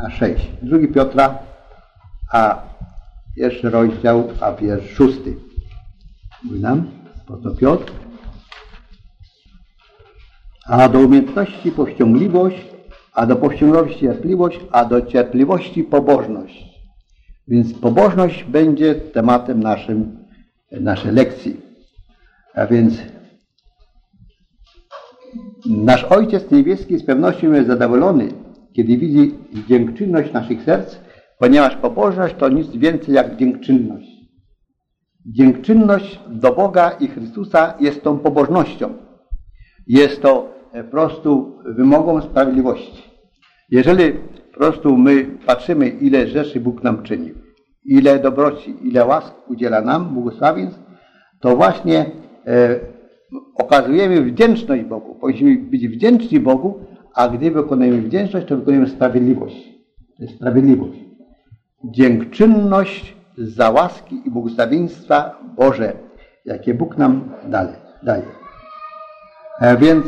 a 6. 2 Piotra, a pierwszy rozdział, a wiersz 6. Mówi nam, po to Piotr. A do umiejętności powściągliwość, a do powściągliwości cierpliwość, a do cierpliwości pobożność. Więc pobożność będzie tematem naszej lekcji. A więc nasz Ojciec Niebieski z pewnością jest zadowolony, kiedy widzi dziękczynność naszych serc, ponieważ pobożność to nic więcej jak dziękczynność. Dziękczynność do Boga i Chrystusa jest tą pobożnością. Jest to po prostu wymogą sprawiedliwości. Jeżeli po prostu my patrzymy, ile rzeczy Bóg nam czyni, ile dobroci, ile łask udziela nam, błogosławieństw, to właśnie okazujemy wdzięczność Bogu. Powinniśmy być wdzięczni Bogu, a gdy wykonujemy wdzięczność, to wykonujemy sprawiedliwość. To jest sprawiedliwość. Dziękczynność za łaski i błogosławieństwa Boże, jakie Bóg nam daje. Więc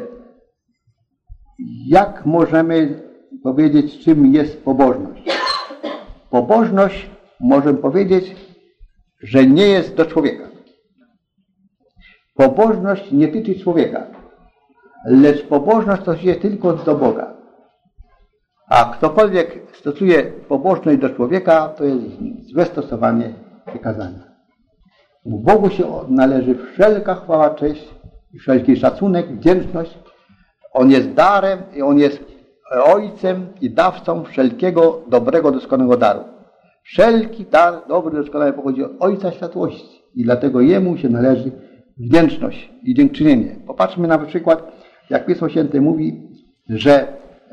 jak możemy powiedzieć, czym jest pobożność? Pobożność, możemy powiedzieć, że nie jest do człowieka. Pobożność nie tyczy człowieka, lecz pobożność to się tylko do Boga. A ktokolwiek stosuje pobożność do człowieka, to jest złe stosowanie przykazania. Bogu się należy wszelka chwała, cześć i wszelki szacunek, wdzięczność. On jest darem i On jest Ojcem i dawcą wszelkiego dobrego, doskonałego daru. Wszelki dar dobry, doskonały pochodzi od Ojca Światłości i dlatego Jemu się należy wdzięczność i dziękczynienie. Popatrzmy na przykład, jak Pismo Święte mówi, że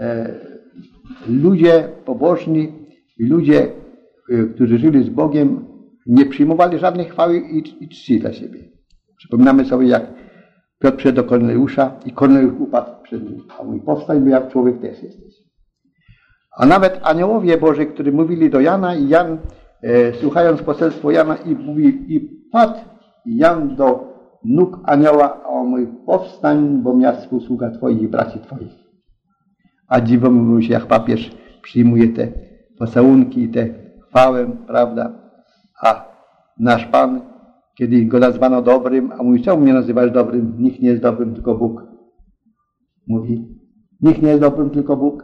ludzie pobożni i ludzie, którzy żyli z Bogiem, nie przyjmowali żadnej chwały i czci dla siebie. Przypominamy sobie, jak Piotr przyszedł do Korneliusza i Korneliusz upadł przed nim. A mówi, powstań, bo jak człowiek też jesteś. A nawet aniołowie Boży, którzy mówili do Jana i Jan, słuchając poselstwo Jana i padł Jan do nóg anioła, a on mówi, powstań, bo ja współsługa Twoich i braci Twoich. A dziwią się, jak papież przyjmuje te pocałunki i tę chwałę, prawda? A nasz Pan, kiedy go nazwano dobrym, a mówi, czemu mnie nazywasz dobrym? Nikt nie jest dobrym, tylko Bóg. Mówi, nikt nie jest dobrym, tylko Bóg.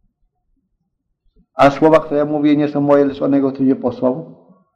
A słowa, które ja mówię, nie są moje, lecz onego, który mnie posłał.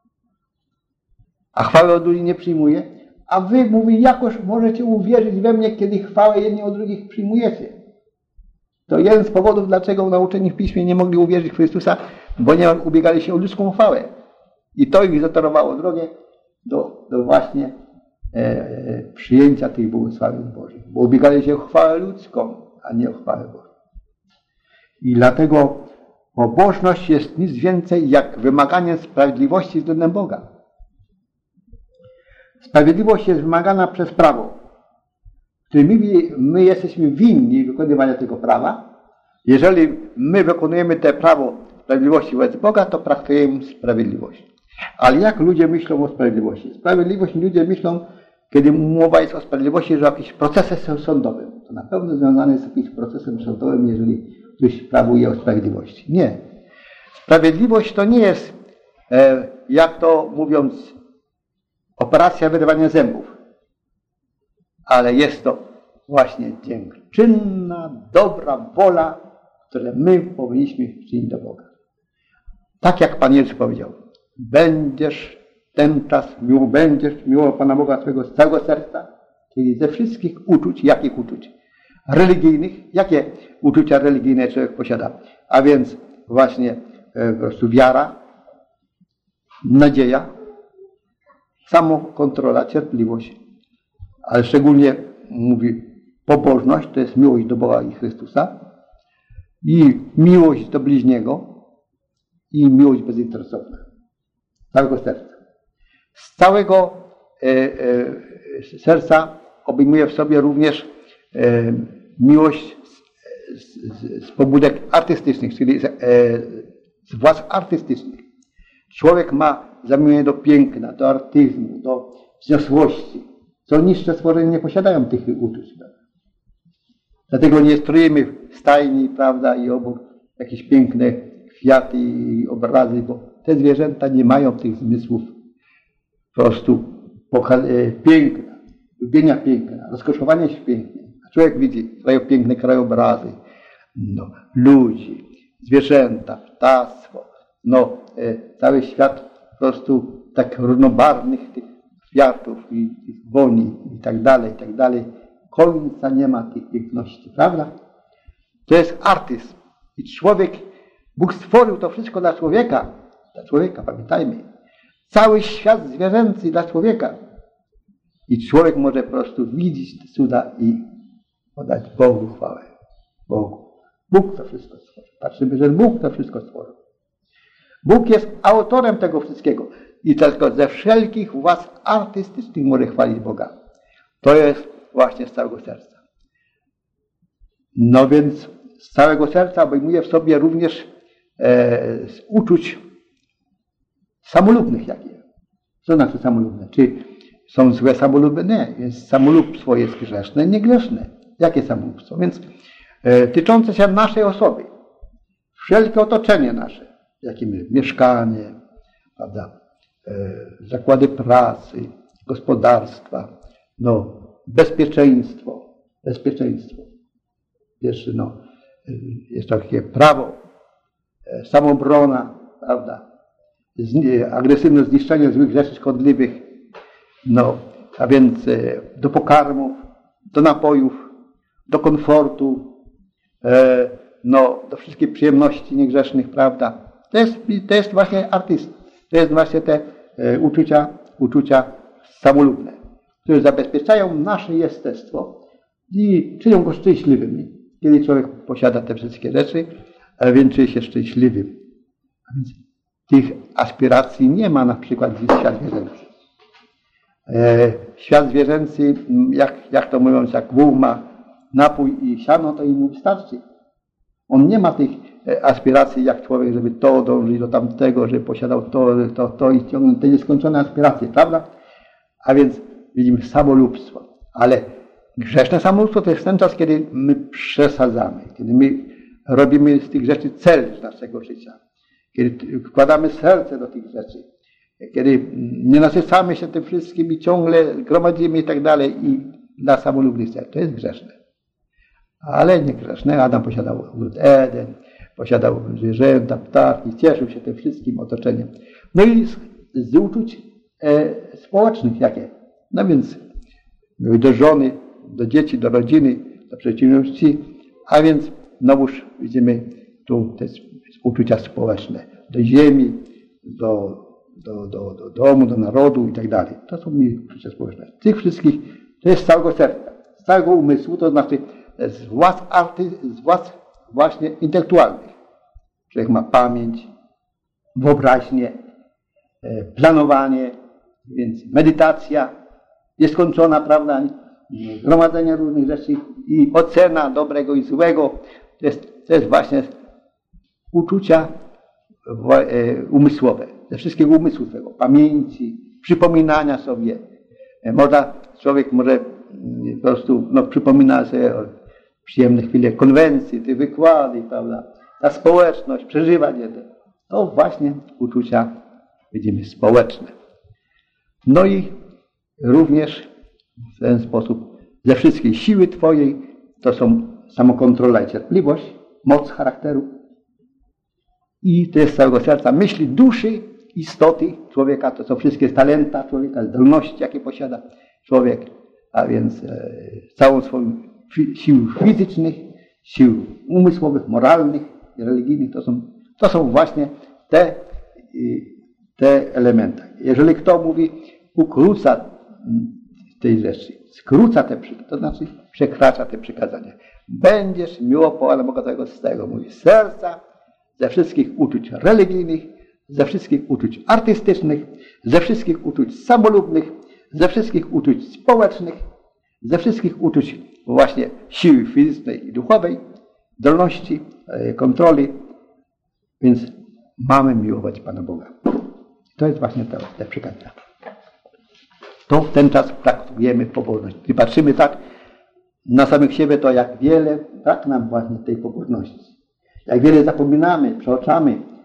A chwały od ludzi nie przyjmuję. A wy, mówi, jakoż możecie uwierzyć we mnie, kiedy chwałę jedni od drugich przyjmujecie. To jeden z powodów, dlaczego nauczeni w Piśmie nie mogli uwierzyć w Chrystusa, ponieważ ubiegali się o ludzką chwałę. I to ich zatorowało drogę do właśnie przyjęcia tych błogosławieństw Bożych. Bo ubiegali się o chwałę ludzką, a nie o chwałę Bożą. I dlatego pobożność jest nic więcej jak wymaganie sprawiedliwości względem Boga. Sprawiedliwość jest wymagana przez prawo, którym my jesteśmy winni wykonywania tego prawa. Jeżeli my wykonujemy te prawo sprawiedliwości wobec Boga, to praktykujemy sprawiedliwość. Ale jak ludzie myślą o sprawiedliwości? Sprawiedliwość ludzie myślą, kiedy mowa jest o sprawiedliwości, że jakimś procesem sądowym. To na pewno związane jest z jakimś procesem sądowym, jeżeli ktoś sprawuje o sprawiedliwości. Nie. Sprawiedliwość to nie jest, jak to mówiąc, operacja wyrywania zębów. Ale jest to właśnie dziękczynna, dobra wola, którą my powinniśmy czynić do Boga. Tak jak Pan Jezus powiedział, będziesz ten czas miłował Pana Boga swego z całego serca, czyli ze wszystkich uczuć. Jakich uczuć? Religijnych. Jakie uczucia religijne człowiek posiada? A więc właśnie po prostu wiara, nadzieja, samokontrola, cierpliwość, ale szczególnie mówi pobożność, to jest miłość do Boga i Chrystusa i miłość do bliźniego i miłość bezinteresowna. Z całego serca. Z całego serca obejmuje w sobie również miłość z pobudek artystycznych, czyli z władz artystycznych. Człowiek ma zamiłowanie do piękna, do artyzmu, do wzniosłości, co niższe stworzenia nie posiadają tych uczuć. Dlatego nie strojemy w stajni, prawda, i obok jakieś piękne kwiaty i obrazy, bo te zwierzęta nie mają tych zmysłów po prostu piękna, lubienia piękna, rozkoszowania się pięknie. Człowiek widzi piękne krajobrazy, ludzi, zwierzęta, ptactwo, cały świat po prostu tak różnobarwnych tych kwiatów i tych boni i tak dalej. Końca nie ma tych piękności, prawda? To jest artyzm. I człowiek, Bóg stworzył to wszystko dla człowieka, pamiętajmy. Cały świat zwierzęcy dla człowieka. I człowiek może po prostu widzieć te cuda i podać Bogu chwałę. Bogu. Bóg to wszystko stworzył. Patrzymy, że Bóg to wszystko stworzył. Bóg jest autorem tego wszystkiego. I tylko ze wszelkich władz artystycznych może chwalić Boga. To jest właśnie z całego serca. No więc z całego serca obejmuje w sobie również z uczuć samolubnych jakie. Co znaczy samolubne? Czy są złe samolubne? Nie. Jest samolubstwo jest grzeszne, niegrzeszne. Jakie samolubstwo? Więc tyczące się naszej osoby. Wszelkie otoczenie nasze. Jakie mieszkanie, prawda? Zakłady pracy, gospodarstwa, bezpieczeństwo. Pierwsze, jest takie prawo, samoobrona, prawda? Agresywne zniszczenie złych rzeczy szkodliwych, a więc do pokarmów, do napojów, do komfortu, do wszystkich przyjemności niegrzesznych, prawda? To jest właśnie artyzm. To jest właśnie te uczucia samolubne, które zabezpieczają nasze jestestwo i czynią go szczęśliwym. Kiedy człowiek posiada te wszystkie rzeczy, więc czuje się szczęśliwym. A więc tych aspiracji nie ma na przykład w świat zwierzęcy. Świat zwierzęcy, jak to mówiąc, jak wół ma napój i siano, to mu wystarczy. On nie ma tych aspiracji jak człowiek, żeby to dążyć do tamtego, żeby posiadał to i ciągnąć te nieskończone aspiracje, prawda? A więc widzimy samolubstwo. Ale grzeszne samolubstwo to jest ten czas, kiedy my przesadzamy, kiedy my robimy z tych rzeczy cel naszego życia, kiedy wkładamy serce do tych rzeczy, kiedy nie nasycamy się tym wszystkim i ciągle gromadzimy i tak dalej i dla samolubnych cel. To jest grzeszne. Ale nie grzeszne. Adam posiadał ogród Eden, posiadał zwierzęta, ptaki, cieszył się tym wszystkim otoczeniem. No i z uczuć społecznych jakie? No więc do żony, do dzieci, do rodziny, do przeciwności, a więc znowuż widzimy tu te uczucia społeczne. Do ziemi, do domu, do narodu i tak dalej. To są uczucia społeczne. Tych wszystkich, to jest z całego serca, z całego umysłu, to znaczy z władz właśnie intelektualnych. Człowiek ma pamięć, wyobraźnię, planowanie, więc medytacja nieskończona, prawda, gromadzenie różnych rzeczy i ocena dobrego i złego. To jest właśnie uczucia umysłowe, ze wszystkiego umysłu swego, pamięci, przypominania sobie. Człowiek może po prostu przypomina sobie o przyjemne chwile konwencji, te wykłady, prawda, ta społeczność, przeżywanie. To właśnie uczucia, widzimy, społeczne. No i również w ten sposób ze wszystkiej siły Twojej to są samokontrola i cierpliwość, moc charakteru i to jest z całego serca myśli, duszy, istoty człowieka, to są wszystkie talenta człowieka, zdolności, jakie posiada człowiek, a więc całą swoją sił fizycznych, sił umysłowych, moralnych i religijnych, to są właśnie te elementy. Jeżeli kto mówi, ukróca tej rzeczy, skróca to znaczy przekracza te przykazania. Będziesz miło Pana Boga Twojego z tego, mówi, serca, ze wszystkich uczuć religijnych, ze wszystkich uczuć artystycznych, ze wszystkich uczuć samolubnych, ze wszystkich uczuć społecznych, ze wszystkich uczuć właśnie siły fizycznej i duchowej, zdolności, kontroli. Więc mamy miłować Pana Boga. To jest właśnie te przykazania. To w ten czas praktykujemy pobożność. Gdy patrzymy tak na samych siebie, to jak wiele brak nam właśnie tej pobożności. Jak wiele zapominamy, przeoczamy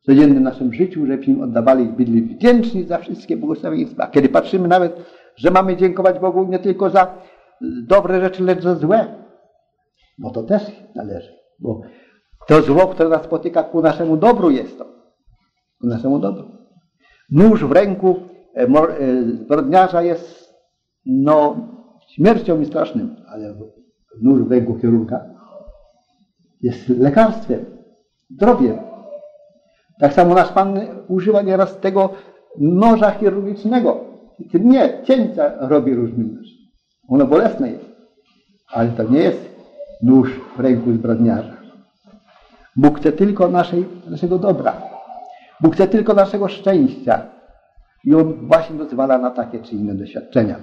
codziennym naszym życiu, żebyśmy oddawali, byli wdzięczni za wszystkie błogosławieństwa. Kiedy patrzymy nawet, że mamy dziękować Bogu nie tylko za dobre rzeczy, lecz za złe, bo to też należy. Bo to zło, które nas spotyka, ku naszemu dobru jest to. Ku naszemu dobru. Nóż w ręku zbrodniarza jest śmiercią i strasznym, ale nóż w ręku chirurga jest lekarstwem, zdrowiem. Tak samo nasz Pan używa nieraz tego noża chirurgicznego. Nie, cięcia robi różnym nóż. Ono bolesne jest, ale to nie jest nóż w ręku zbrodniarza. Bóg chce tylko naszego dobra. Bóg chce tylko naszego szczęścia. I On właśnie dozwala na takie czy inne doświadczenia.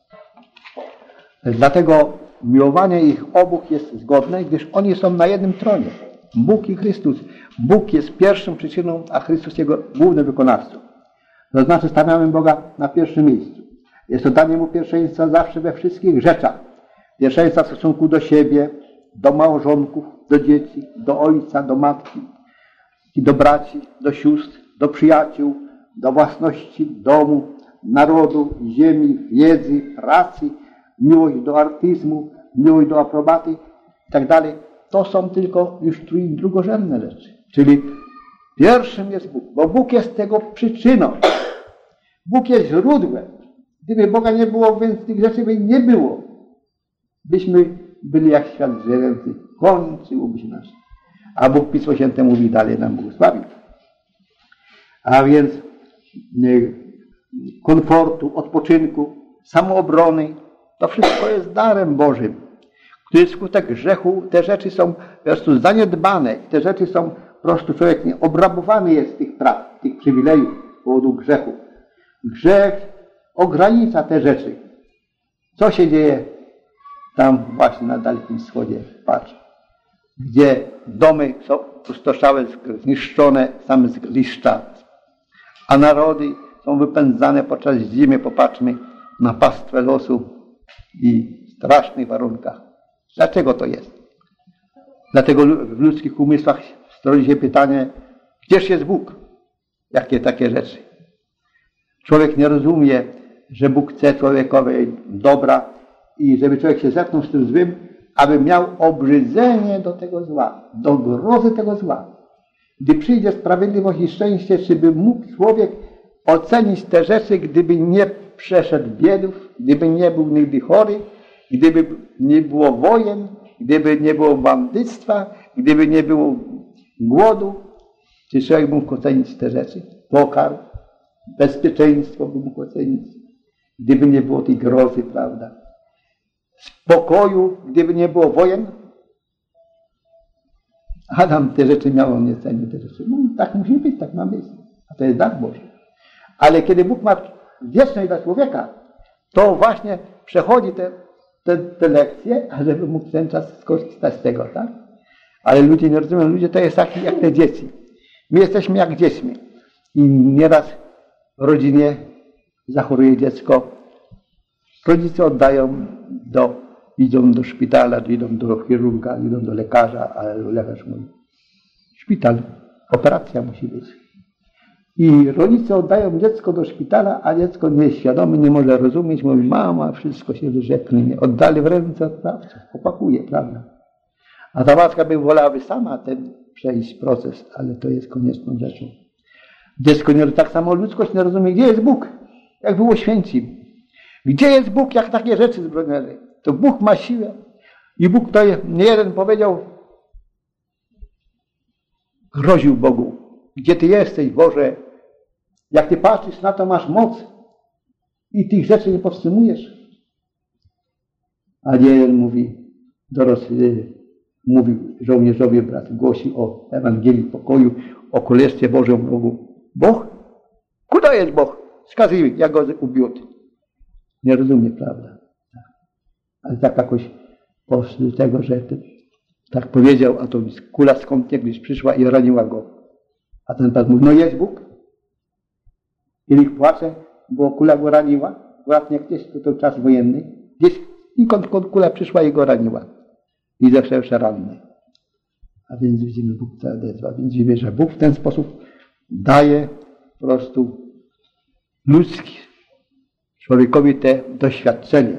Dlatego miłowanie ich obu jest zgodne, gdyż oni są na jednym tronie. Bóg i Chrystus. Bóg jest pierwszą przyczyną, a Chrystus jego głównym wykonawcą. To znaczy stawiamy Boga na pierwszym miejscu. Jest to danie Mu pierwszeństwa zawsze we wszystkich rzeczach. Pierwszeństwa w stosunku do siebie, do małżonków, do dzieci, do ojca, do matki, i do braci, do sióstr, do przyjaciół, do własności domu, narodu, ziemi, wiedzy, pracy, miłość do artyzmu, miłość do aprobaty i tak dalej. To są tylko już drugorzędne rzeczy. Czyli pierwszym jest Bóg, bo Bóg jest tego przyczyną. Bóg jest źródłem. Gdyby Boga nie było, więc tych rzeczy by nie było. Byśmy byli jak świat zwierzęcy. Kończyłoby się nas. A Bóg Pismo Święte mówi dalej nam błogosławi. A więc komfortu, odpoczynku, samoobrony, to wszystko jest darem Bożym, który wskutek grzechu te rzeczy są po prostu zaniedbane. Te rzeczy są po prostu, człowiek obrabowany jest z tych praw, tych przywilejów z powodu grzechu. Grzech ogranicza te rzeczy. Co się dzieje tam właśnie na Dalekim Wschodzie? Patrz. Gdzie domy są pustoszałe, zniszczone, same zgliszcza, a narody są wypędzane podczas zimy, popatrzmy, na pastwę losu i w strasznych warunkach. Dlaczego to jest? Dlatego w ludzkich umysłach rodzi się pytanie, gdzież jest Bóg? Jakie takie rzeczy? Człowiek nie rozumie, że Bóg chce człowiekowi dobra i żeby człowiek się zetknął z tym złym, aby miał obrzydzenie do tego zła, do grozy tego zła. Gdy przyjdzie sprawiedliwość i szczęście, czy by mógł człowiek ocenić te rzeczy, gdyby nie przeszedł biedów, gdyby nie był nigdy chory, gdyby nie było wojen, gdyby nie było bandyctwa, gdyby nie było głodu, czy człowiek mógł ocenić te rzeczy? Pokarm, bezpieczeństwo by mógł ocenić, gdyby nie było tej grozy, prawda? Spokoju, gdyby nie było wojen. Adam te rzeczy miał, on nie cenił te rzeczy. No, tak musi być, tak ma być. A to jest dar Boży. Ale kiedy Bóg ma wieczność dla człowieka, to właśnie przechodzi te lekcje, ażeby mógł ten czas skorzystać z tego, tak? Ale ludzie nie rozumieją, ludzie to jest taki jak te dzieci. My jesteśmy jak dziećmi. I nieraz w rodzinie zachoruje dziecko, rodzice oddają idą do szpitala, idą do chirurga, idą do lekarza, ale lekarz mówi, szpital, operacja musi być. I rodzice oddają dziecko do szpitala, a dziecko nie jest świadome, nie może rozumieć, mówi, mama, wszystko się wyrzeknie, oddali w ręce oprawców, opakuje, prawda? A ta matka by wolałaby sama przejść proces, ale to jest konieczną rzeczą. Dziecko nie, tak samo ludzkość nie rozumie, gdzie jest Bóg, jak było święcim. Gdzie jest Bóg, jak takie rzeczy zbrodniane? To Bóg ma siłę. I Bóg to nie jeden powiedział, groził Bogu. Gdzie Ty jesteś, Boże? Jak Ty patrzysz na to, masz moc i tych rzeczy nie powstrzymujesz. A nie jeden mówi żołnierzowi brat, głosi o Ewangelii pokoju, o Królestwie Bożym Bogu. Bóg? Kuda jest Bóg? Wskazuj, jak go ubił. Nie rozumie, prawda? Ale tak jakoś poszli do tego, że tak powiedział, a to kula skąd niegdyś przyszła i raniła go. A ten pan mówi, no jest Bóg. I ich płacze, bo kula go raniła. Akurat nie gdzieś, to czas wojenny. Gdzieś nikąd kula przyszła i go raniła. I zawsze ranny. A więc widzimy, Bóg to odezwa. Więc widzimy, że Bóg w ten sposób daje po prostu człowiekowi te doświadczenie.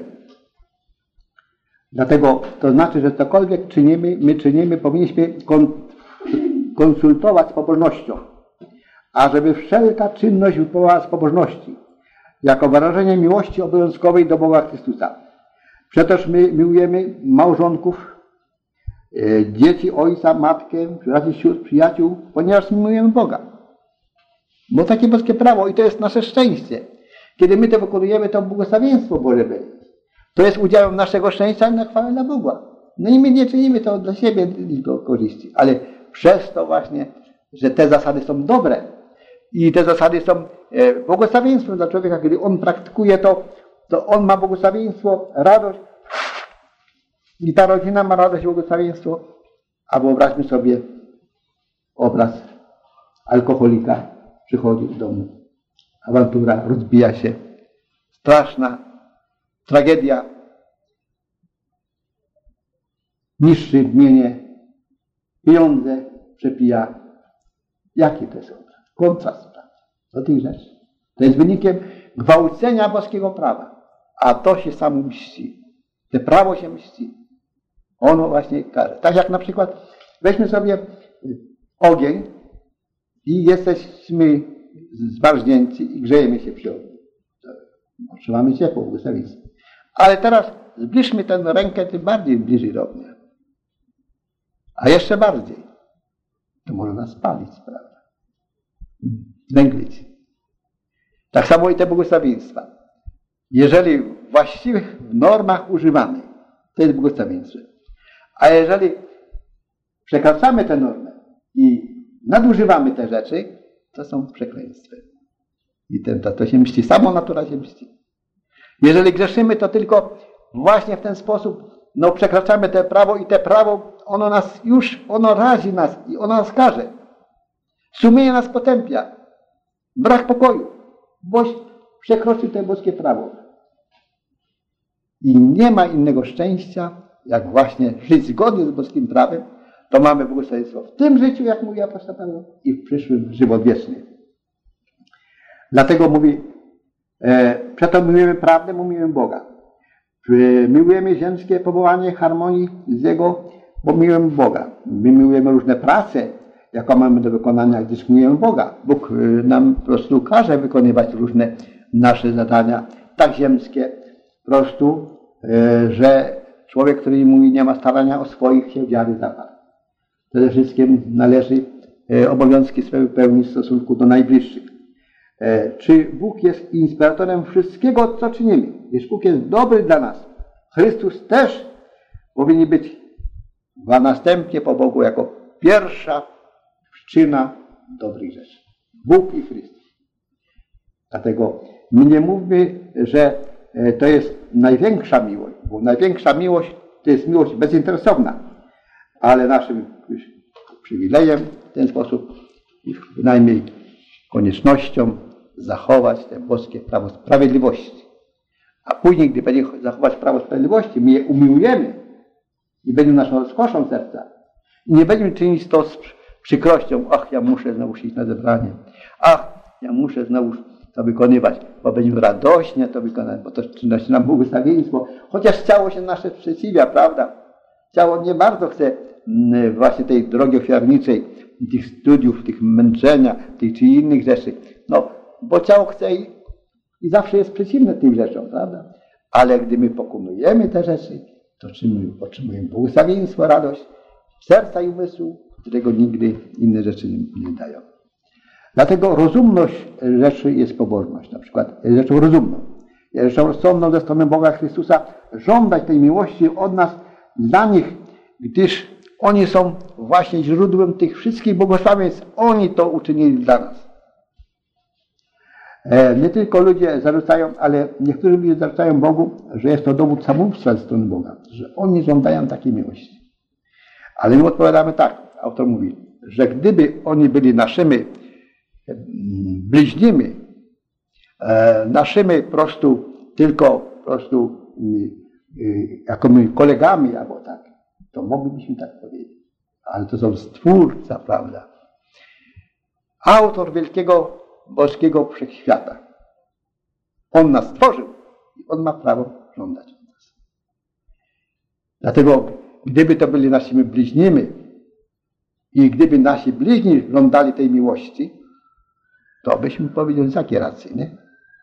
Dlatego to znaczy, że cokolwiek czynimy, powinniśmy konsultować z pobożnością. A żeby wszelka czynność wypływała z pobożności, jako wyrażenie miłości obowiązkowej do Boga Chrystusa. Przecież my miłujemy małżonków, dzieci, ojca, matkę, sióstr, przyjaciół, ponieważ miłujemy Boga. Bo takie boskie prawo i to jest nasze szczęście. Kiedy my to wykonujemy, to błogosławieństwo Boże będzie. To jest udziałem naszego szczęścia na chwałę dla Boga. No i my nie czynimy to dla siebie tylko korzyści, ale przez to właśnie, że te zasady są dobre i te zasady są błogosławieństwem dla człowieka. Kiedy on praktykuje to on ma błogosławieństwo, radość i ta rodzina ma radość i błogosławieństwo. A wyobraźmy sobie obraz alkoholika. Przychodzi do domu, awantura, rozbija się, straszna tragedia, niszczy mienie, pieniądze przepija. Jaki to jest obraz? Kontrast do tych rzeczy. To jest wynikiem gwałcenia boskiego prawa. A to się samo mści. Te prawo się mści. Ono właśnie karze. Tak jak na przykład weźmy sobie ogień i jesteśmy zmarznięci i grzejemy się przy ogniu. Otrzymamy ciepło, błogosławieństwo. Ale teraz zbliżmy tę rękę tym bardziej bliżej do ognia. A jeszcze bardziej. To może nas spalić, prawda? Węglić. Tak samo i te błogosławieństwa. Jeżeli w właściwych normach używamy, to jest błogosławieństwo. A jeżeli przekraczamy tę normę i nadużywamy te rzeczy, to są przekleństwa. I to się mści. Samo natura się mści. Jeżeli grzeszymy, to tylko właśnie w ten sposób przekraczamy te prawo i te prawo, ono razi nas i ono nas karze. Sumienie nas potępia. Brak pokoju. Boś przekroczył to boskie prawo. I nie ma innego szczęścia, jak właśnie żyć zgodnie z boskim prawem, to mamy błogosławieństwo w tym życiu, jak mówi apostoł Paweł, i w przyszłym żywot wieczny. Dlatego mówi, przeto miłujemy prawdę, miłujemy Boga. Miłujemy ziemskie powołanie harmonii z Jego, bo miłujemy Boga. My miłujemy różne prace, jaką mamy do wykonania, gdyż miłujemy Boga. Bóg nam po prostu każe wykonywać różne nasze zadania, tak ziemskie, po prostu, że człowiek, który mówi, nie ma starania o swoich, się wiary zaparł. Przede wszystkim należy obowiązki swoje wypełnić w stosunku do najbliższych. Czy Bóg jest inspiratorem wszystkiego, co czynimy? Gdyż Bóg jest dobry dla nas. Chrystus też powinien być następnie po Bogu jako pierwsza przyczyna dobrych rzeczy. Bóg i Chrystus. Dlatego my nie mówmy, że to jest największa miłość, bo największa miłość to jest miłość bezinteresowna, ale naszym przywilejem w ten sposób i przynajmniej koniecznością zachować te boskie prawo sprawiedliwości. A później, gdy będziemy zachować prawo sprawiedliwości, my je umiłujemy i będzie naszą rozkoszą serca. I nie będziemy czynić to z przykrością. Ach, ja muszę znowu iść na zebranie. Ach, ja muszę znowu to wykonywać, bo będziemy radośnie to wykonać, bo to przynosi nam błogosławieństwo. Chociaż ciało się nasze sprzeciwia, prawda? Ciało nie bardzo chce właśnie tej drogi ofiarniczej, tych studiów, tych męczenia, tych czy innych rzeczy. Bo ciało chce i zawsze jest przeciwne tym rzeczom, prawda? Ale gdy my pokonujemy te rzeczy, to otrzymujemy błogosławieństwo, radość serca i umysłu, którego nigdy inne rzeczy nie dają. Dlatego rozumność rzeczy jest pobożność. Na przykład jest rzeczą rozumną. Jest rzeczą rozsądną ze strony Boga Chrystusa żądać tej miłości od nas dla nich, gdyż oni są właśnie źródłem tych wszystkich błogosławieństw. Oni to uczynili dla nas. Nie tylko ludzie zarzucają, ale niektórzy ludzie zarzucają Bogu, że jest to dowód samobójstwa ze strony Boga, że oni żądają takiej miłości. Ale my odpowiadamy tak, autor mówi, że gdyby oni byli naszymi bliźnimi, naszymi tylko jako my kolegami albo tak, to moglibyśmy tak powiedzieć. Ale to są Stwórca, prawda? autor wielkiego boskiego wszechświata. On nas stworzył i On ma prawo żądać od nas. Dlatego, gdyby to byli naszymi bliźnimi i gdyby nasi bliźni żądali tej miłości, to byśmy powiedzieli takie racje, nie?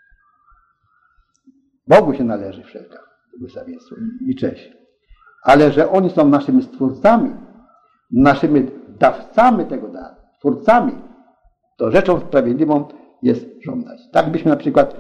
Bogu się należy wszelka błogosławieństwo i cześć. Ale że oni są naszymi stwórcami, naszymi dawcami tego daru, twórcami, to rzeczą sprawiedliwą jest żądać. Tak byśmy na przykład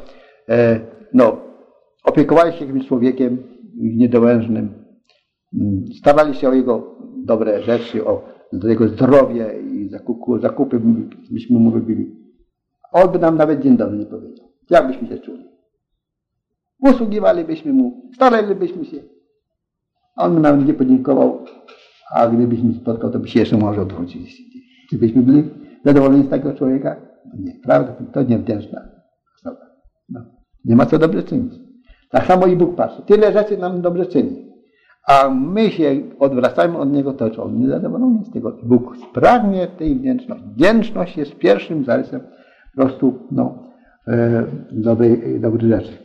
opiekowali się jakimś człowiekiem niedołężnym, starali się o jego dobre rzeczy, o jego zdrowie i zakupy byśmy mu robili. On by nam nawet dzień dobry nie powiedział. Jak byśmy się czuli? Usługiwalibyśmy mu, staralibyśmy się. A on by nam nie podziękował, a gdybyśmy spotkał, to by się jeszcze może odwrócił. Czy byśmy byli zadowoleni z takiego człowieka? Nie, prawda? To niewdzięczna osoba. Nie ma co dobrze czynić. Tak samo i Bóg patrzy. Tyle rzeczy nam dobrze czyni. A my się odwracamy od Niego, to On nie zadowolony z tego. Bóg spragnie tej wdzięczności. Wdzięczność jest pierwszym zarysem po prostu dobrych rzeczy.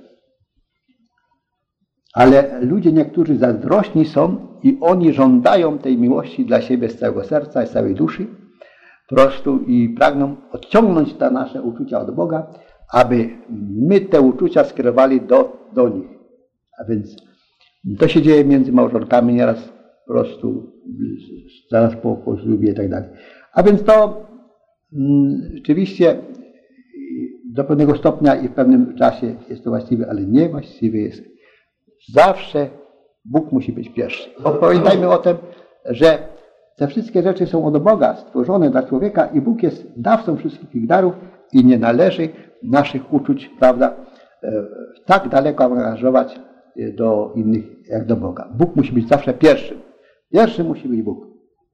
Ale ludzie niektórzy zazdrośni są i oni żądają tej miłości dla siebie z całego serca i z całej duszy po prostu i pragną odciągnąć te nasze uczucia od Boga, aby my te uczucia skierowali do nich. A więc to się dzieje między małżonkami nieraz po prostu zaraz po ślubie i tak dalej. A więc to rzeczywiście do pewnego stopnia i w pewnym czasie jest to właściwe, ale nie właściwe jest. Zawsze Bóg musi być pierwszy. Pamiętajmy o tym, że te wszystkie rzeczy są od Boga stworzone dla człowieka i Bóg jest dawcą wszystkich tych darów i nie należy naszych uczuć, prawda, tak daleko angażować do innych jak do Boga. Bóg musi być zawsze pierwszym. Pierwszy musi być Bóg.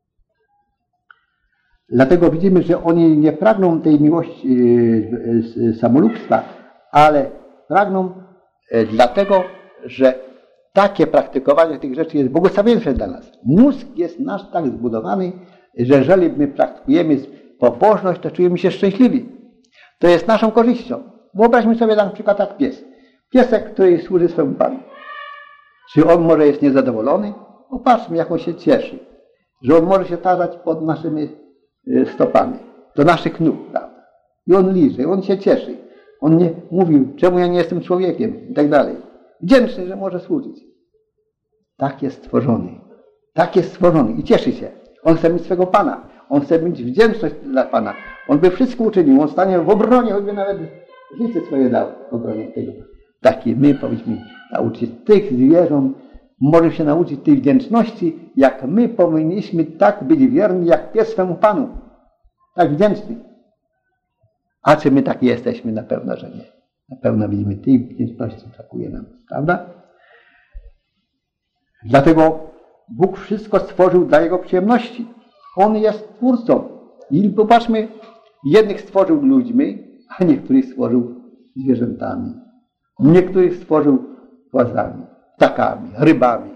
Dlatego widzimy, że oni nie pragną tej miłości samolubstwa, ale pragną dlatego, że takie praktykowanie tych rzeczy jest błogosławieństwem dla nas. Mózg jest nasz tak zbudowany, że jeżeli my praktykujemy pobożność, to czujemy się szczęśliwi. To jest naszą korzyścią. Wyobraźmy sobie na przykład tak pies. Piesek, który służy swemu Panu. Czy on może jest niezadowolony? Popatrzmy, jak on się cieszy. Że on może się tarzać pod naszymi stopami. Do naszych nóg, prawda? I on liże, on się cieszy. On nie mówił, czemu ja nie jestem człowiekiem i tak dalej. Wdzięczny, że może służyć. Tak jest stworzony. Tak jest stworzony i cieszy się. On chce mieć swego Pana. On chce mieć wdzięczność dla Pana. On by wszystko uczynił. On stanie w obronie, choćby nawet życie swoje dał w obronie tego. Takie my powinniśmy nauczyć tych zwierząt. Możemy się nauczyć tej wdzięczności, jak my powinniśmy tak być wierni, jak pies swemu Panu. Tak wdzięczni. A czy my tak jesteśmy? Na pewno, że nie. Na pewno widzimy, tej wdzięczności brakuje nam. Prawda? Dlatego Bóg wszystko stworzył dla Jego przyjemności. On jest Twórcą. I popatrzmy, jednych stworzył ludźmi, a niektórych stworzył zwierzętami. Niektórych stworzył płazami, ptakami, rybami.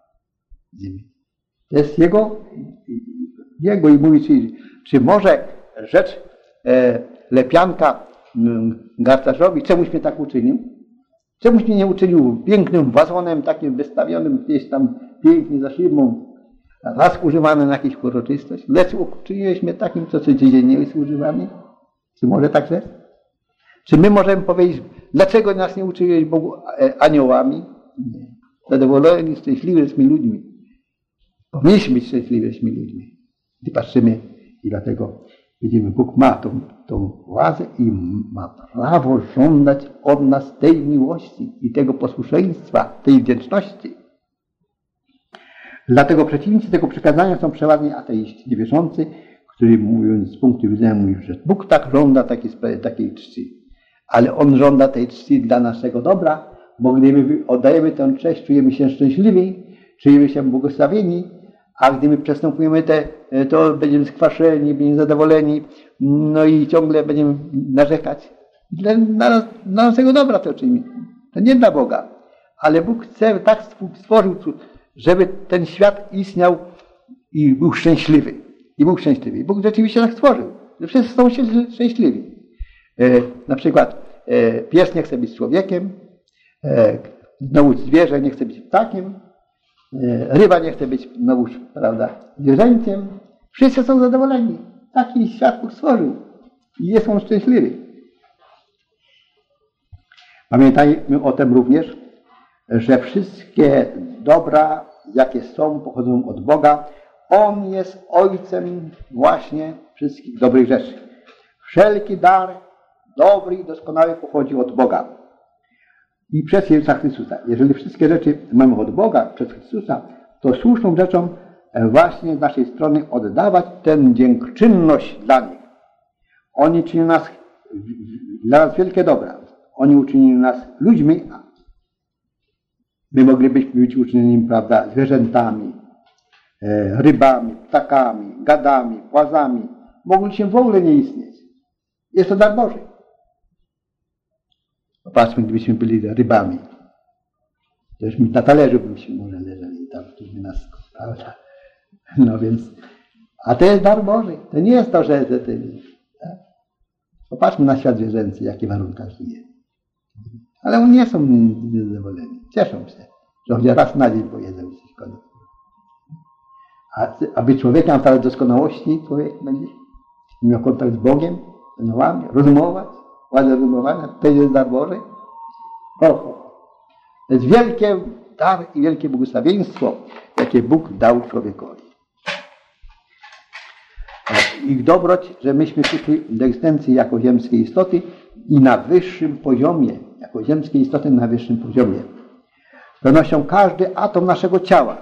To jest Jego i mówi, czy może rzecz lepianka garcarzowi, czemuś mnie tak uczynił? Czemuś mnie nie uczynił pięknym wazonem, takim wystawionym gdzieś tam pięknie za szybą, raz używany na jakąś uroczystość, lecz uczyniłeś mnie takim, co codziennie jest używany? Czy może tak jest? Czy my możemy powiedzieć, dlaczego nas nie uczyłeś Bogu aniołami? Nie. Zadowoleni, szczęśliwi jesteśmy ludźmi. Powinniśmy być szczęśliwymi ludźmi. Gdy patrzymy i dlatego widzimy, Bóg ma tą władzę i ma prawo żądać od nas tej miłości i tego posłuszeństwa, tej wdzięczności. Dlatego przeciwnicy tego przykazania są przeważnie ateiści, niewierzący, którzy mówiąc z punktu widzenia mówią, że Bóg tak żąda takiej czci. Ale On żąda tej czci dla naszego dobra, bo gdy my oddajemy tę cześć, czujemy się szczęśliwi, czujemy się błogosławieni, a gdy my przestępujemy to będziemy skwaszeni, będziemy zadowoleni, no i ciągle będziemy narzekać. Dla naszego dobra to czynimy. To nie dla Boga. Ale Bóg chce, tak stworzył, żeby ten świat istniał i był szczęśliwy. I był szczęśliwy. Bóg rzeczywiście tak stworzył. że wszyscy są szczęśliwi. Na przykład pies nie chce być człowiekiem, znowu zwierzę nie chce być ptakiem, ryba nie chce być znowu, prawda, zwierzęciem. Wszyscy są zadowoleni. Taki świat Bóg stworzył i jest on szczęśliwy. Pamiętajmy o tym również, że wszystkie dobra, jakie są, pochodzą od Boga. On jest Ojcem właśnie wszystkich dobrych rzeczy. Wszelki dar dobry i doskonały pochodzi od Boga. I przez Jezusa Chrystusa. Jeżeli wszystkie rzeczy mamy od Boga, przez Chrystusa, to słuszną rzeczą właśnie z naszej strony oddawać tę dziękczynność dla nich. Oni czynią dla nas wielkie dobra. Oni uczynili nas ludźmi. My moglibyśmy być uczynieni, prawda, zwierzętami, rybami, ptakami, gadami, płazami. Mogliśmy w ogóle nie istnieć. Jest to dar Boży. Popatrzmy, gdybyśmy byli rybami. To już na talerzu byśmy może leżeli tam, którzy nas, prawda? No więc, a to jest dar Boży. To nie jest to, że tak? Popatrzmy na świat zwierzęcy, w jakich warunkach żyje. Ale oni nie są niezadowoleni. Cieszą się, że chociaż raz na dzień pojedzą i coś koniec. A być człowiekiem, wcale doskonałości człowiek będzie miał kontakt z Bogiem, rozumować, władzę rozumowania, to jest dar Boży. To jest wielkie dar i wielkie błogosławieństwo, jakie Bóg dał człowiekowi. Ich dobroć, że myśmy przyszli do egzystencji jako ziemskie istoty i na wyższym poziomie, jako ziemskie istoty na wyższym poziomie. Z pewnością każdy atom naszego ciała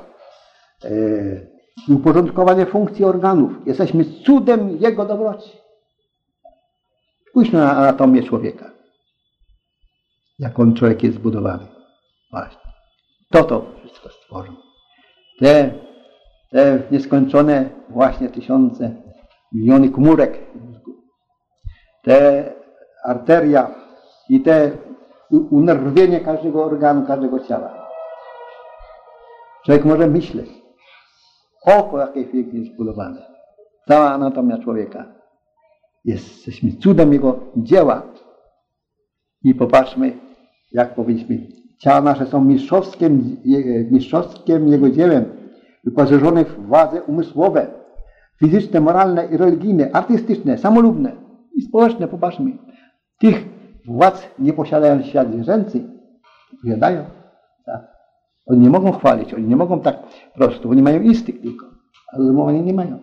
i uporządkowanie funkcji organów. Jesteśmy cudem Jego dobroci. Spójrzmy na anatomię człowieka. Jak on człowiek jest zbudowany. Właśnie. To wszystko stworzył. Te nieskończone właśnie tysiące, miliony komórek mózgu. Te arteria i te unerwienie każdego organu, każdego ciała. Człowiek może myśleć. Oko jakie pięknie zbudowane. Cała anatomia człowieka. Jesteśmy cudem Jego dzieła. I popatrzmy, jak powiedzieliśmy, ciała nasze są mistrzowskim Jego dziełem, wyposażone w władze umysłowe, fizyczne, moralne i religijne, artystyczne, samolubne i społeczne. Popatrzmy. Tych władz nie posiadają świat zwierzęcy. Posiadają. Tak. Oni nie mogą chwalić, oni nie mogą tak prosto. Oni mają instynkt tylko, a rozumowania nie mają.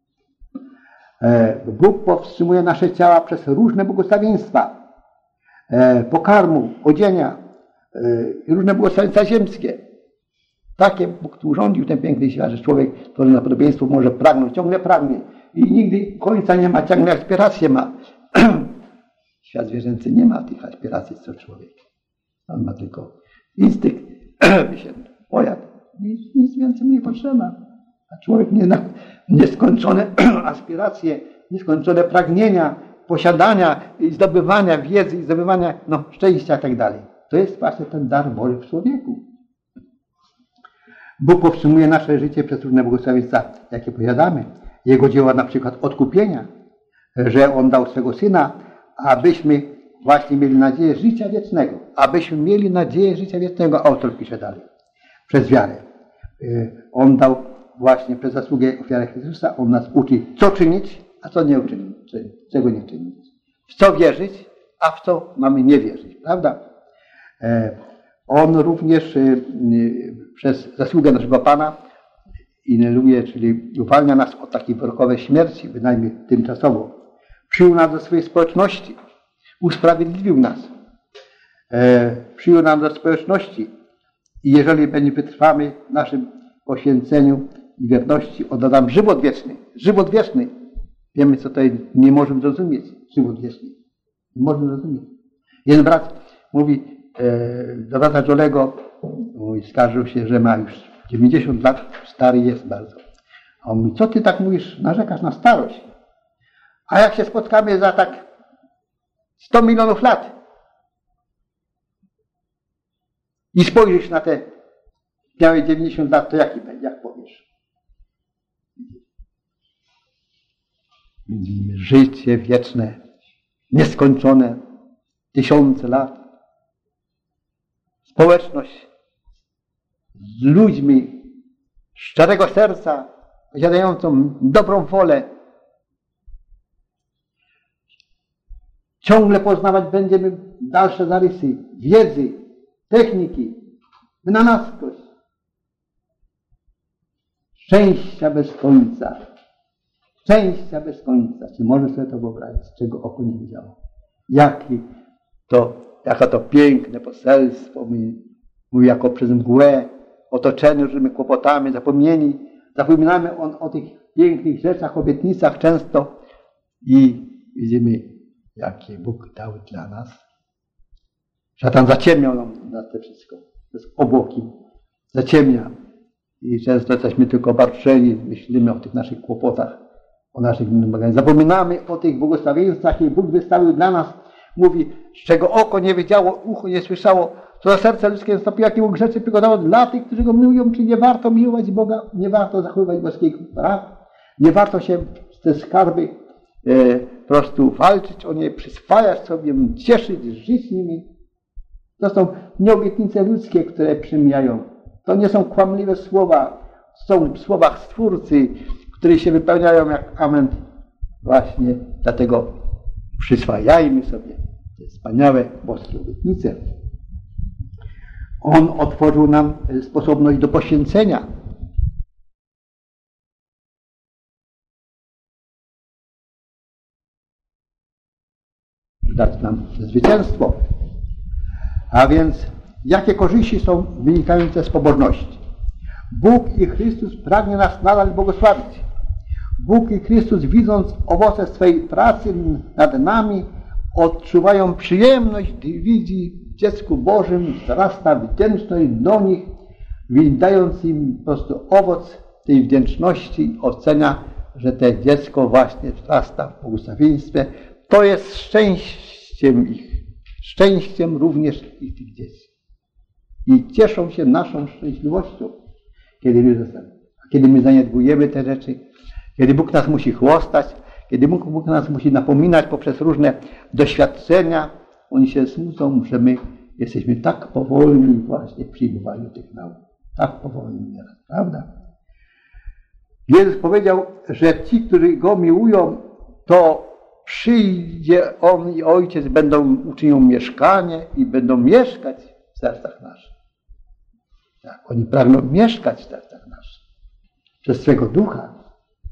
Bóg powstrzymuje nasze ciała przez różne błogosławieństwa, pokarmu, odzienia i różne błogosławieństwa ziemskie. Takie Bóg tu urządził ten piękny świat, że człowiek, który na podobieństwo może pragnąć, ciągle pragnie i nigdy końca nie ma, ciągle aspiracje ma. Świat zwierzęcy nie ma tych aspiracji co człowiek. On ma tylko instynkt, pojad. Nic więcej mu nie potrzeba. A człowiek nieskończone aspiracje, nieskończone pragnienia, posiadania i zdobywania wiedzy, i zdobywania szczęścia i tak dalej. To jest właśnie ten dar Boży w człowieku. Bóg powstrzymuje nasze życie przez różne błogosławieństwa, jakie powiadamy. Jego dzieła na przykład odkupienia, że On dał swego Syna, abyśmy właśnie mieli nadzieję życia wiecznego. Abyśmy mieli nadzieję życia wiecznego, autor pisze dalej. Przez wiarę. On dał właśnie przez zasługę ofiary Chrystusa, On nas uczy, co czynić, a co nie uczynić, czego nie czynić. W co wierzyć, a w co mamy nie wierzyć, prawda? On również przez zasługę naszego Pana ineluje, czyli uwalnia nas od takiej wyrokowej śmierci, bynajmniej tymczasowo. Przyjął nas do swojej społeczności, usprawiedliwił nas, przyjął nas do społeczności i jeżeli wytrwamy w naszym poświęceniu i wierności, odda nam żywot wieczny. Żywot wieczny. Wiemy, co to nie możemy zrozumieć. Żywot wieczny. Nie możemy zrozumieć. Jeden brat mówi do brata Jolego, skarżył się, że ma już 90 lat, stary jest bardzo. A on mówi, co ty tak mówisz, narzekasz na starość? A jak się spotkamy za tak 100 milionów lat i spojrzysz na te miałe 90 lat, to jaki będzie, jak powiesz? widzimy życie wieczne, nieskończone, tysiące lat. Społeczność z ludźmi szczerego serca, posiadającą dobrą wolę. Ciągle poznawać będziemy dalsze zarysy wiedzy, techniki, wynalazkość. Szczęścia bez końca. Szczęścia bez końca. Czy możesz sobie to wyobrazić, czego oko nie widziało? Jaka to piękne poselstwo. My jako przez mgłę otoczeni różnymi kłopotami, zapominamy o tych pięknych rzeczach, obietnicach często i widzimy, jakie Bóg dał dla nas. Szatan zaciemniał nam to wszystko. To jest obłoki. Zaciemnia. I często jesteśmy tylko obarczeni, myślimy o tych naszych kłopotach, o naszych wymaganiach. Zapominamy o tych błogosławieństwach, jakie Bóg wystawił dla nas. Mówi, z czego oko nie wiedziało, ucho nie słyszało, co za serce ludzkie nastąpiło, jakie Bóg rzeczy przygotował dla tych, którzy Go miłują. Czy nie warto miłować Boga, nie warto zachowywać boskich praw, nie warto się te skarby po prostu walczyć o nie, przyswajać sobie, cieszyć, żyć nimi. To są nie obietnice ludzkie, które przemijają. To nie są kłamliwe słowa, są w słowach Stwórcy, które się wypełniają jak amen. Właśnie dlatego przyswajajmy sobie te wspaniałe boskie obietnice. On otworzył nam sposobność do poświęcenia. Dać nam zwycięstwo. A więc jakie korzyści są wynikające z pobożności? Bóg i Chrystus pragnie nas nadal błogosławić. Bóg i Chrystus, widząc owoce swojej pracy nad nami, odczuwają przyjemność, gdy widzi w dziecku Bożym, wzrasta wdzięczność do nich, dając im po prostu owoc tej wdzięczności, ocenia, że to dziecko właśnie wzrasta w błogosławieństwie. To jest szczęściem ich, szczęściem również tych dzieci. I cieszą się naszą szczęśliwością, kiedy my zaniedbujemy te rzeczy, kiedy Bóg nas musi chłostać, kiedy Bóg nas musi napominać poprzez różne doświadczenia. Oni się smucą, że my jesteśmy tak powolni właśnie w przyjmowaniu tych nauk. Tak powolni nieraz, prawda? Jezus powiedział, że ci, którzy Go miłują, to przyjdzie On i Ojciec, uczynią mieszkanie i będą mieszkać w sercach naszych. Tak, oni pragną mieszkać w sercach naszych. Przez swego Ducha.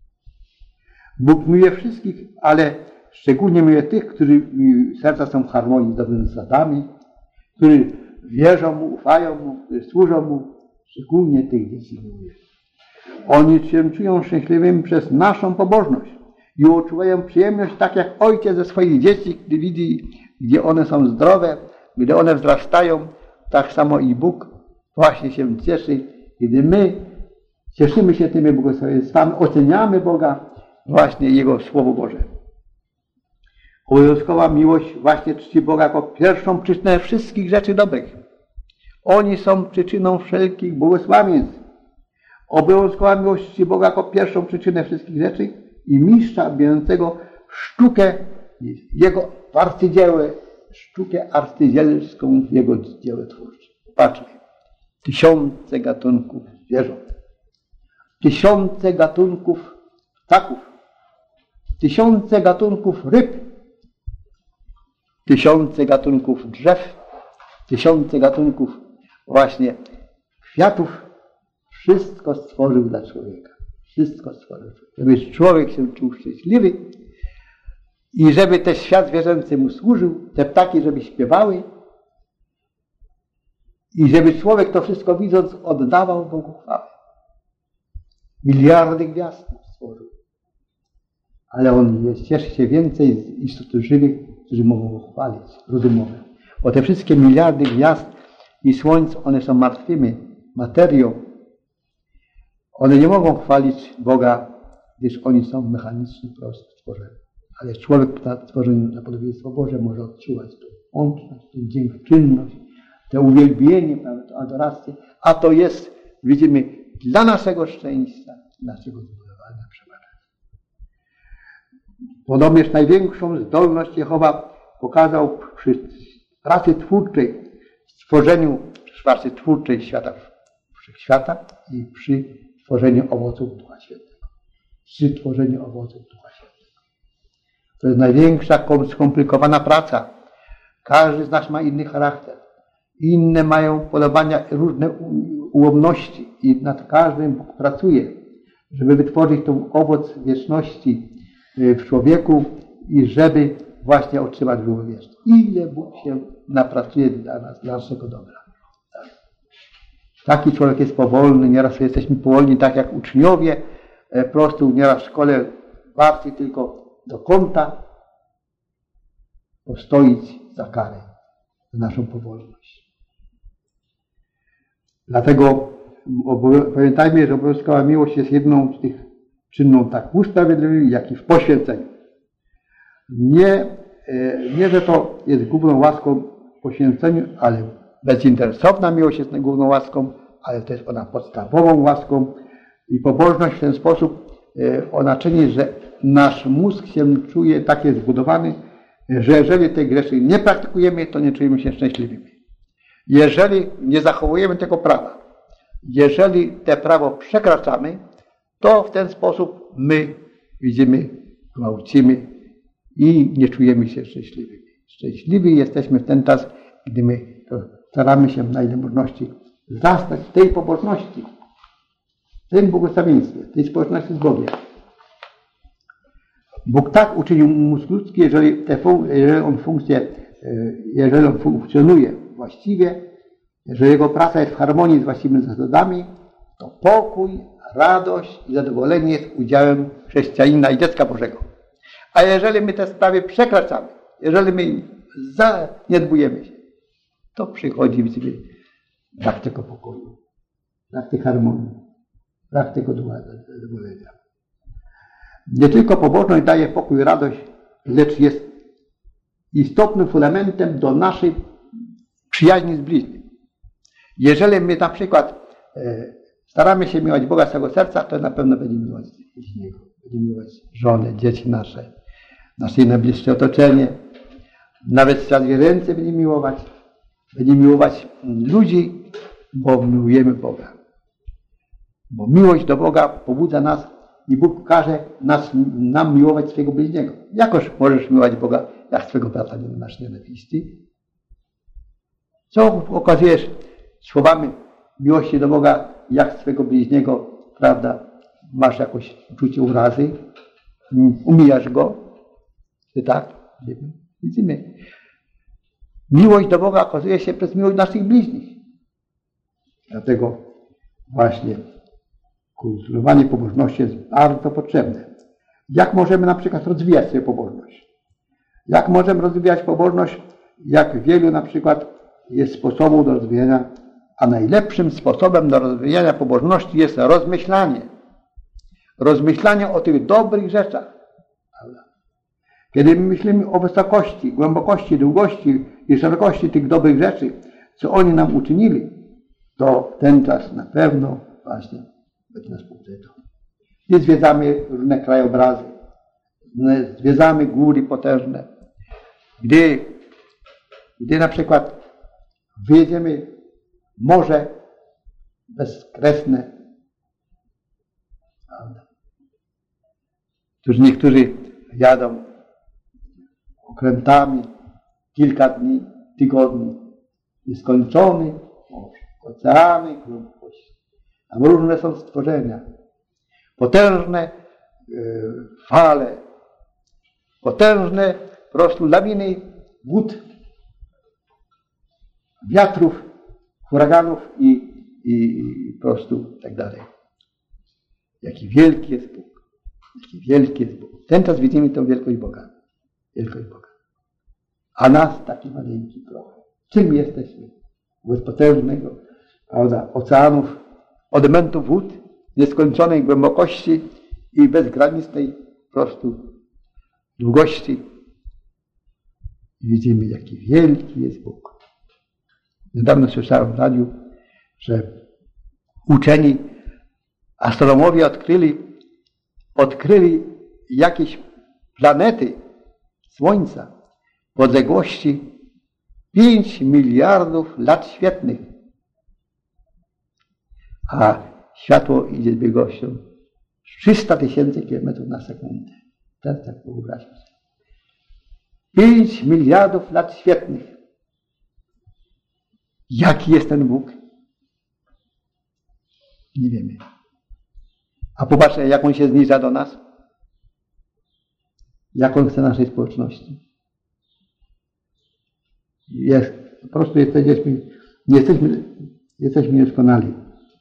Bóg miłuje wszystkich, ale szczególnie miłuje tych, którzy serca są w harmonii z dobrymi zasadami, którzy wierzą Mu, ufają Mu, którzy służą Mu. Szczególnie tych dzieci miłuje. Oni się czują szczęśliwymi przez naszą pobożność i odczuwają przyjemność tak jak ojciec ze swoich dzieci, gdy widzi, gdzie one są zdrowe, gdy one wzrastają, tak samo i Bóg właśnie się cieszy, kiedy my cieszymy się tymi błogosławieństwami, oceniamy Boga, właśnie Jego Słowo Boże. Obowiązkowa miłość właśnie czci Boga jako pierwszą przyczynę wszystkich rzeczy dobrych. Oni są przyczyną wszelkich błogosławieństw. Obowiązkowa miłość czci Boga jako pierwszą przyczynę wszystkich rzeczy i mistrza biorącego sztukę Jego w arcydziełe, sztukę arcydzielską w Jego dziełe twórczym. Patrzmy, tysiące gatunków zwierząt, tysiące gatunków ptaków, tysiące gatunków ryb, tysiące gatunków drzew, tysiące gatunków właśnie kwiatów. Wszystko stworzył dla człowieka. Wszystko stworzył. Żeby człowiek się czuł szczęśliwy i żeby ten świat zwierzęcy mu służył, te ptaki, żeby śpiewały i żeby człowiek to wszystko widząc oddawał Bogu chwałę. Miliardy gwiazd stworzył. Ale on cieszy się więcej z istot żywych, którzy mogą go chwalić, rozumowe. Bo te wszystkie miliardy gwiazd i słońc, one są martwymi materią. One nie mogą chwalić Boga, gdyż oni są mechanicznie prosto stworzeni. Ale człowiek stworzony na podobieństwo Boże może odczuwać tę łączność, tę dziękczynność, to uwielbienie, tę adorację. A to jest, widzimy, dla naszego szczęścia, naszego zbudowania, przebaczenia. Podobnież największą zdolność Jehowa pokazał przy pracy twórczej, stworzeniu pracy twórczej świata wszechświata i przy tworzeniu owoców Ducha Świętego. Przy tworzeniu owoców Ducha Świętego. To jest największa, skomplikowana praca. Każdy z nas ma inny charakter. Inne mają podobania, różne ułomności i nad każdym Bóg pracuje, żeby wytworzyć ten owoc wieczności w człowieku i żeby właśnie otrzymać żywą wieczność. Ile Bóg się napracuje dla nas, dla naszego dobra. Taki człowiek jest powolny, nieraz jesteśmy powolni, tak jak uczniowie, po prostu nieraz w szkole warty tylko do kąta postoić za karę, za naszą powolność. Dlatego pamiętajmy, że obowiązkowa miłość jest jedną z tych czynną tak w usprawiedliwieniu, jak i w poświęceniu. Nie, że to jest główną łaską w poświęceniu, ale bezinteresowna miłość jest główną łaską, ale to jest ona podstawową łaską i pobożność w ten sposób ona czyni, że nasz mózg się czuje tak jest zbudowany, że jeżeli tej grzechy nie praktykujemy, to nie czujemy się szczęśliwymi. Jeżeli nie zachowujemy tego prawa, jeżeli te prawo przekraczamy, to w ten sposób my widzimy, gwałcimy i nie czujemy się szczęśliwymi. Szczęśliwi jesteśmy w ten czas, gdy my staramy się na ile możności zastać w tej pobożności, w tym błogosławieństwie, w tej społeczności z Bogiem. Bóg tak uczynił mózg ludzki, jeżeli on funkcjonuje właściwie, jeżeli jego praca jest w harmonii z właściwymi zasadami, to pokój, radość i zadowolenie jest udziałem chrześcijanina i dziecka Bożego. A jeżeli my te sprawy przekraczamy, jeżeli my zaniedbujemy się, to przychodzi w sobie brak tego pokoju, brak tej harmonii, brak tego zadowolenia. Nie tylko pobożność daje pokój i radość, lecz jest istotnym fundamentem do naszej przyjaźni z bliźnim. Jeżeli my na przykład staramy się miłować Boga z całego serca, to na pewno będziemy miłować bliźniego, będziemy miłować żonę, dzieci nasze najbliższe otoczenie, nawet świat zwierzęcy będziemy miłować ludzi, bo miłujemy Boga. Bo miłość do Boga pobudza nas i Bóg każe nam miłować swojego bliźniego. Jakoż możesz miłować Boga, jak swego brata nie masz nienawiści? Co okazujesz słowami miłości do Boga, jak swego bliźniego, prawda, masz jakoś uczucie urazy, umijasz go, czy tak? Widzimy. Miłość do Boga okazuje się przez miłość naszych bliźnich. Dlatego właśnie kultywowanie pobożności jest bardzo potrzebne. Jak możemy na przykład rozwijać sobie pobożność? Jak możemy rozwijać pobożność, jak wielu na przykład jest sposobów do rozwijania, a najlepszym sposobem do rozwijania pobożności jest rozmyślanie. Rozmyślanie o tych dobrych rzeczach. Kiedy myślimy o wysokości, głębokości, długości i szerokości tych dobrych rzeczy, co oni nam uczynili, to ten czas na pewno właśnie będzie nas pobudzował. Gdy zwiedzamy różne krajobrazy, zwiedzamy góry potężne, gdy na przykład wyjedziemy morze bezkresne, któż niektórzy jadą okrętami kilka dni, tygodni, nieskończony morze, oceany, głębokości. Tam różne są stworzenia, potężne fale, potężne po prostu lawiny wód, wiatrów, huraganów i po prostu tak dalej. Jaki wielki jest Bóg. Jaki wielki jest Bóg. Ten czas widzimy tę wielkość Boga. Wielkość Boga. A nas taki maleńki trochę. Czym jesteśmy? Wobec potężnego, prawda, oceanów, odmętów wód, nieskończonej głębokości i bezgranicznej po prostu długości. I widzimy, jaki wielki jest Bóg. Niedawno słyszałem w radiu, że uczeni astronomowie odkryli jakieś planety Słońca w odległości 5 miliardów lat świetlnych. A światło idzie z biegłością 300 000 kilometrów na sekundę. Teraz tak wyobraźmy sobie. 5 miliardów lat świetlnych. Jaki jest ten Bóg? Nie wiemy. A popatrzcie, jak On się zniża do nas. Jak On chce naszej społeczności. Po prostu jesteśmy niedoskonali.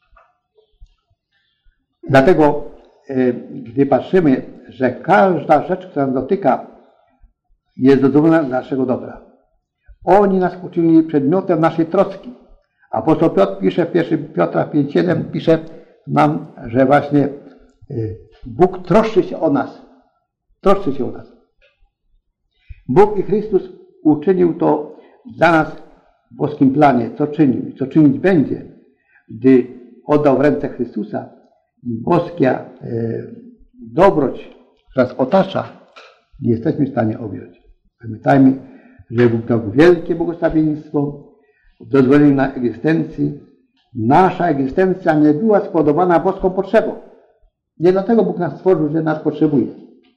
Dlatego, gdy patrzymy, że każda rzecz, która nas dotyka, jest do naszego dobra. Oni nas uczynili przedmiotem naszej troski. Apostoł Piotr pisze w 1 Piotra 5:7, pisze nam, że właśnie Bóg troszczy się o nas. Troszczy się o nas. Bóg i Chrystus uczynił to dla nas w boskim planie, co czynił i co czynić będzie, gdy oddał w ręce Chrystusa i boskia dobroć, która nas otacza, nie jesteśmy w stanie objąć. Pamiętajmy, że Bóg dał wielkie błogosławieństwo, dozwolenie na egzystencji. Nasza egzystencja nie była spowodowana boską potrzebą. Nie dlatego Bóg nas stworzył, że nas potrzebuje.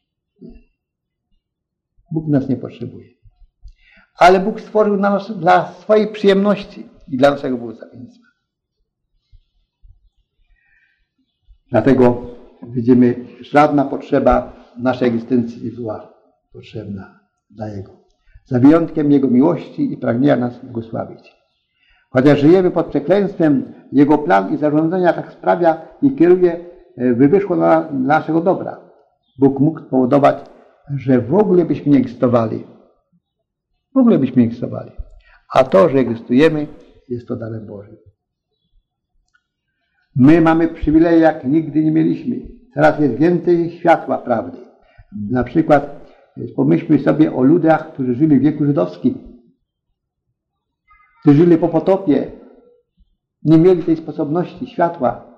Bóg nas nie potrzebuje. Ale Bóg stworzył nas dla swojej przyjemności i dla naszego błogosławieństwa. Dlatego widzimy, żadna potrzeba naszej egzystencji nie była potrzebna dla Jego. Za wyjątkiem Jego miłości i pragnienia nas błogosławić. Chociaż żyjemy pod przekleństwem, Jego plan i zarządzenia tak sprawia i kieruje, by wyszło dla naszego dobra. Bóg mógł spowodować, że w ogóle byśmy nie egzystowali. W ogóle byśmy nie egzystowali. A to, że egzystujemy, jest to darem Bożym. My mamy przywileje, jak nigdy nie mieliśmy. Teraz jest więcej światła prawdy. Na przykład pomyślmy sobie o ludach, którzy żyli w wieku żydowskim. Którzy żyli po potopie. Nie mieli tej sposobności światła.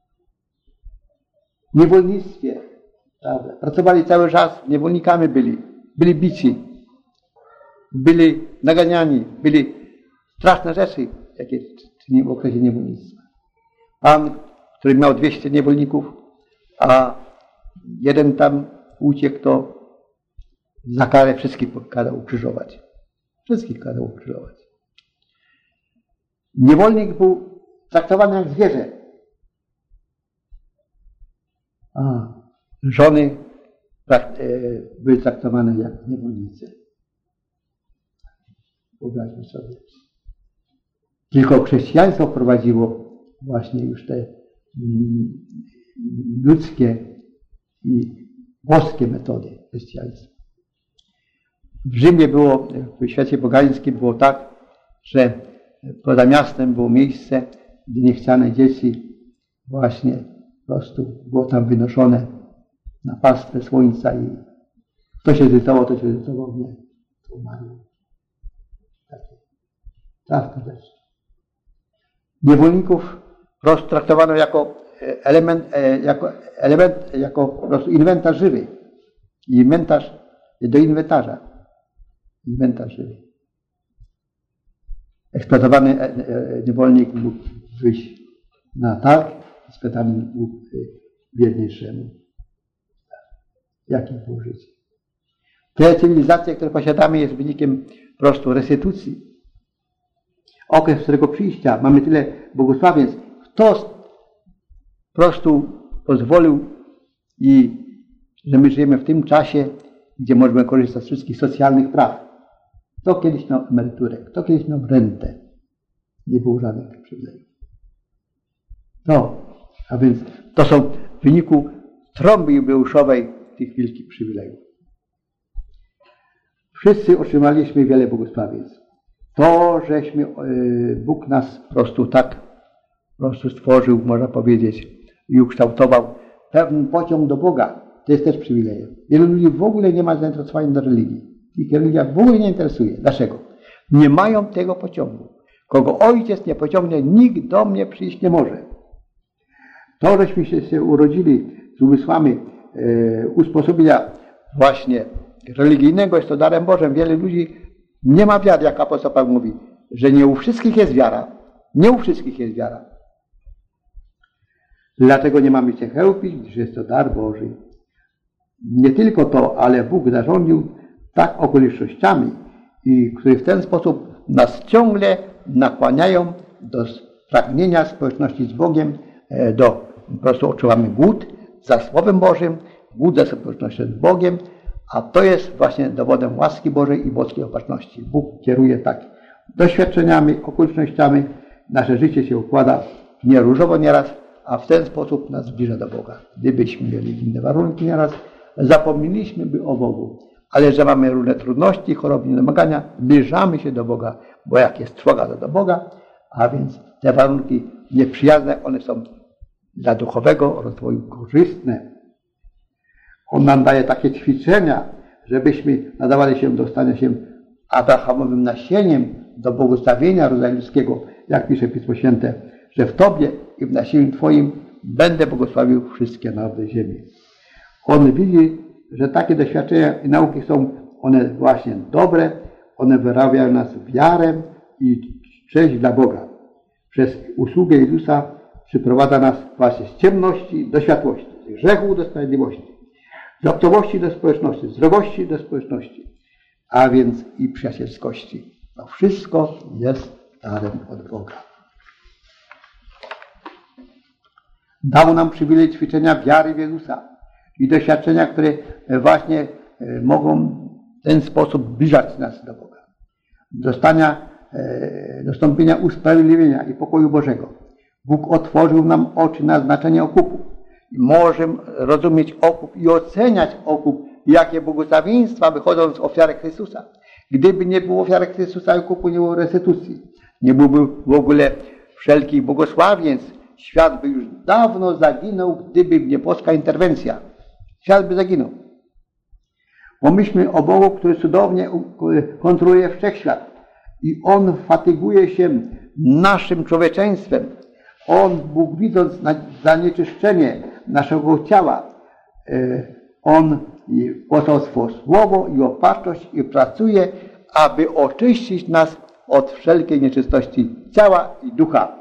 W niewolnictwie. Prawda? Pracowali cały czas, niewolnikami byli. Byli bici. Byli naganiani. Byli straszne rzeczy, jakie czynił w okresie niewolnictwa. Pan, który miał 200 niewolników, a jeden tam uciekł, to za karę wszystkich kazał ukrzyżować. Wszystkich kazał ukrzyżować. Niewolnik był traktowany jak zwierzę. A żony były traktowane jak niewolnice. Wyobraźmy sobie. Tylko chrześcijaństwo wprowadziło właśnie już te ludzkie i boskie metody chrześcijaństwa. W Rzymie było, w świecie pogańskim było tak, że poza miastem było miejsce, gdzie niechciane dzieci właśnie po prostu było tam wynoszone na pastwę słońca i kto się zrytował, to się zrytował, nie, to umarło. Takie straszne rzeczy. Niewolników traktowano jako jako po prostu inwentarz żywy. Inwentarz do inwentarza. Inwentarz żywy. Eksploatowany niewolnik mógł wyjść na targ, eksploatowany mógł biedniejszemu. Jakie było życie? Te cywilizacje, które posiadamy, jest wynikiem po prostu restytucji. Okres, z którego przyjścia mamy tyle błogosławieństw. Kto po prostu pozwolił i że my żyjemy w tym czasie, gdzie możemy korzystać z wszystkich socjalnych praw. Kto kiedyś miał emeryturę, kto kiedyś miał rentę. Nie było żadnych przywilejów. No, a więc to są w wyniku trąby jubileuszowej tych wielkich przywilejów. Wszyscy otrzymaliśmy wiele błogosławieństw. To, żeśmy Bóg nas po prostu tak stworzył, można powiedzieć, i ukształtował pewien pociąg do Boga. To jest też przywilejem. Wielu ludzi w ogóle nie ma zainteresowania do religii. Ich religia w ogóle nie interesuje. Dlaczego? Nie mają tego pociągu. Kogo Ojciec nie pociągnie, nikt do mnie przyjść nie może. To, żeśmy się urodzili z umysłami usposobienia właśnie religijnego, jest to darem Bożym. Wiele ludzi nie ma wiary, jak apostoł Paweł mówi, że nie u wszystkich jest wiara. Nie u wszystkich jest wiara. Dlatego nie mamy się chełpić, że jest to dar Boży. Nie tylko to, ale Bóg zarządził tak okolicznościami, które w ten sposób nas ciągle nakłaniają do pragnienia społeczności z Bogiem, po prostu odczuwamy głód za Słowem Bożym, głód za społecznością z Bogiem, a to jest właśnie dowodem łaski Bożej i boskiej opatrzności. Bóg kieruje tak doświadczeniami, okolicznościami, nasze życie się układa nie różowo nieraz, a w ten sposób nas zbliża do Boga. Gdybyśmy mieli inne warunki nieraz, zapomnieliśmy o Bogu. Ale że mamy różne trudności, choroby, niedомagania, zbliżamy się do Boga, bo jak jest trwoga, to do Boga, a więc te warunki nieprzyjazne, one są dla duchowego rozwoju korzystne. On nam daje takie ćwiczenia, żebyśmy nadawali się do stania się abrahamowym nasieniem do błogosławienia rodzaju ludzkiego, jak pisze Pismo Święte, że w Tobie i w nasieniu Twoim będę błogosławił wszystkie narody ziemi. On widzi, że takie doświadczenia i nauki są one właśnie dobre, one wyrabiają nas wiarę i cześć dla Boga. Przez usługę Jezusa przyprowadza nas właśnie z ciemności do światłości, z grzechu do sprawiedliwości, z obcowości do społeczności, z wrogości do społeczności, a więc i przyjacielskości. To wszystko jest darem od Boga. Dał nam przywilej ćwiczenia wiary w Jezusa i doświadczenia, które właśnie mogą w ten sposób zbliżać nas do Boga. Dostąpienia usprawiedliwienia i pokoju Bożego. Bóg otworzył nam oczy na znaczenie okupu. Możemy rozumieć okup i oceniać okup, jakie błogosławieństwa wychodzą z ofiary Chrystusa. Gdyby nie było ofiary Chrystusa i okupu, nie było restytucji. Nie byłoby w ogóle wszelkich błogosławieństw. Świat by już dawno zaginął, gdyby nie boska interwencja. Świat by zaginął. Pomyślmy o Bogu, który cudownie kontroluje wszechświat. I On fatyguje się naszym człowieczeństwem. On, Bóg widząc zanieczyszczenie naszego ciała, On posłał swoje słowo i opatrzność i pracuje, aby oczyścić nas od wszelkiej nieczystości ciała i ducha.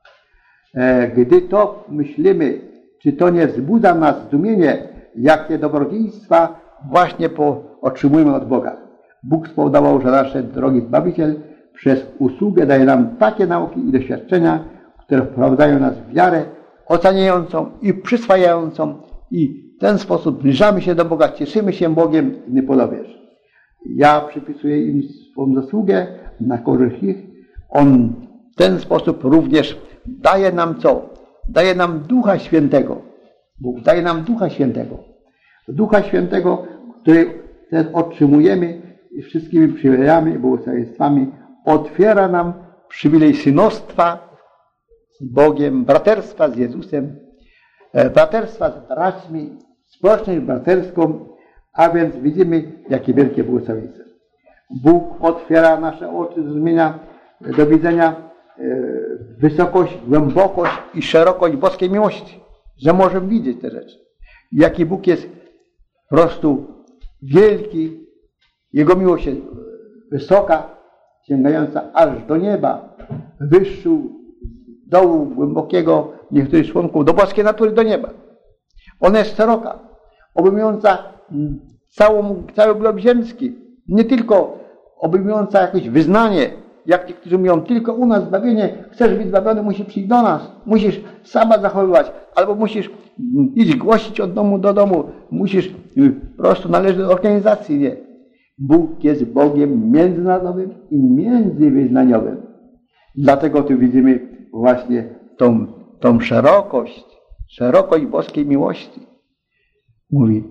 Gdy to myślimy, czy to nie wzbudza w nas zdumienie, jakie dobrodziejstwa właśnie otrzymujemy od Boga. Bóg spowodował, że nasze drogi Zbawiciel przez usługę daje nam takie nauki i doświadczenia, które wprowadzają nas w wiarę oceniającą i przyswajającą i w ten sposób zbliżamy się do Boga, cieszymy się Bogiem i nie podobiesz. Ja przypisuję im swą zasługę na korzyść ich. On w ten sposób również daje nam co? Daje nam Ducha Świętego. Bóg daje nam Ducha Świętego. Ducha Świętego, który otrzymujemy wszystkimi przywilejami i błogosławieństwami, otwiera nam przywilej synostwa z Bogiem, braterstwa z Jezusem, braterstwa z braćmi, społeczność braterską, a więc widzimy, jakie wielkie błogosławieństwo. Bóg otwiera nasze oczy zrozumienia do widzenia wysokość, głębokość i szerokość boskiej miłości, że możemy widzieć te rzeczy. Jaki Bóg jest po prostu wielki, Jego miłość jest wysoka, sięgająca aż do nieba, wyższu dołu głębokiego niektórych członków, do boskiej natury, do nieba. Ona jest szeroka, obejmująca cały glob ziemski, nie tylko obejmująca jakieś wyznanie, jak ci, którzy mówią, tylko u nas zbawienie, chcesz być zbawiony, musisz przyjść do nas, musisz sabat zachowywać, albo musisz iść głosić od domu do domu, musisz po prostu należeć do organizacji, nie. Bóg jest Bogiem międzynarodowym i międzywyznaniowym. Dlatego tu widzimy właśnie tą szerokość boskiej miłości. Mówi,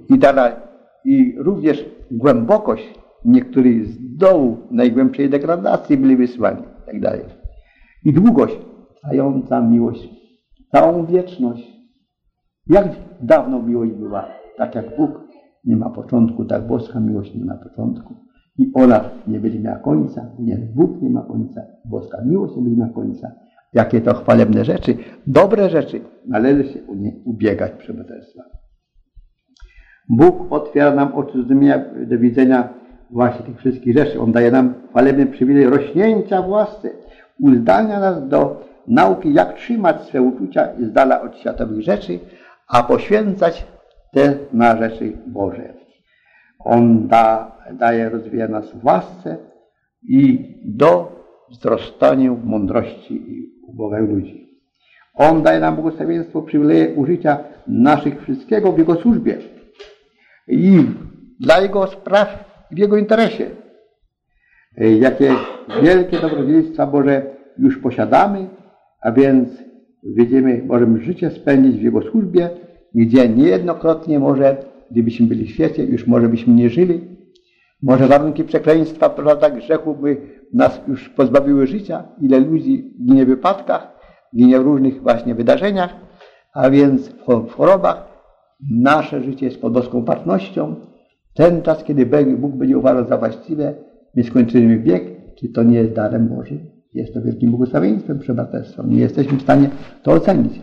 i również głębokość. Niektórzy z dołu najgłębszej degradacji byli wysłani, i tak dalej. I długość, trwająca miłość, całą wieczność. Jak dawno miłość była? Tak jak Bóg nie ma początku, tak boska miłość nie ma początku. I ona nie będzie miała końca, nie, Bóg nie ma końca, boska miłość nie będzie miała końca. Jakie to chwalebne rzeczy, dobre rzeczy, należy się u nie ubiegać przy braterstwa. Bóg otwiera nam oczy zrozumienia do widzenia właśnie tych wszystkich rzeczy. On daje nam chwalebny przywilej rośnięcia w łasce. Uzdalnia nas do nauki, jak trzymać swe uczucia z dala od światowych rzeczy, a poświęcać te na rzeczy Boże. On rozwija nas w łasce i do wzrastania w mądrości i ubogach ludzi. On daje nam błogosławieństwo, przywileje użycia naszych wszystkiego w Jego służbie i dla Jego spraw w Jego interesie. Jakie wielkie dobrodziejstwa Boże już posiadamy, a więc widzimy, możemy życie spędzić w Jego służbie, gdzie niejednokrotnie może, gdybyśmy byli w świecie, już może byśmy nie żyli. Może warunki przekleństwa, prawda, grzechu by nas już pozbawiły życia. Ile ludzi ginie w wypadkach, ginie w różnych właśnie wydarzeniach, a więc w chorobach. Nasze życie jest pod boską płatnością. Ten czas, kiedy Bóg będzie uważał za właściwe, my skończymy wiek, czy to nie jest darem Bożym? Jest to wielkim błogosławieństwem, przebateństwem. Nie jesteśmy w stanie to ocenić.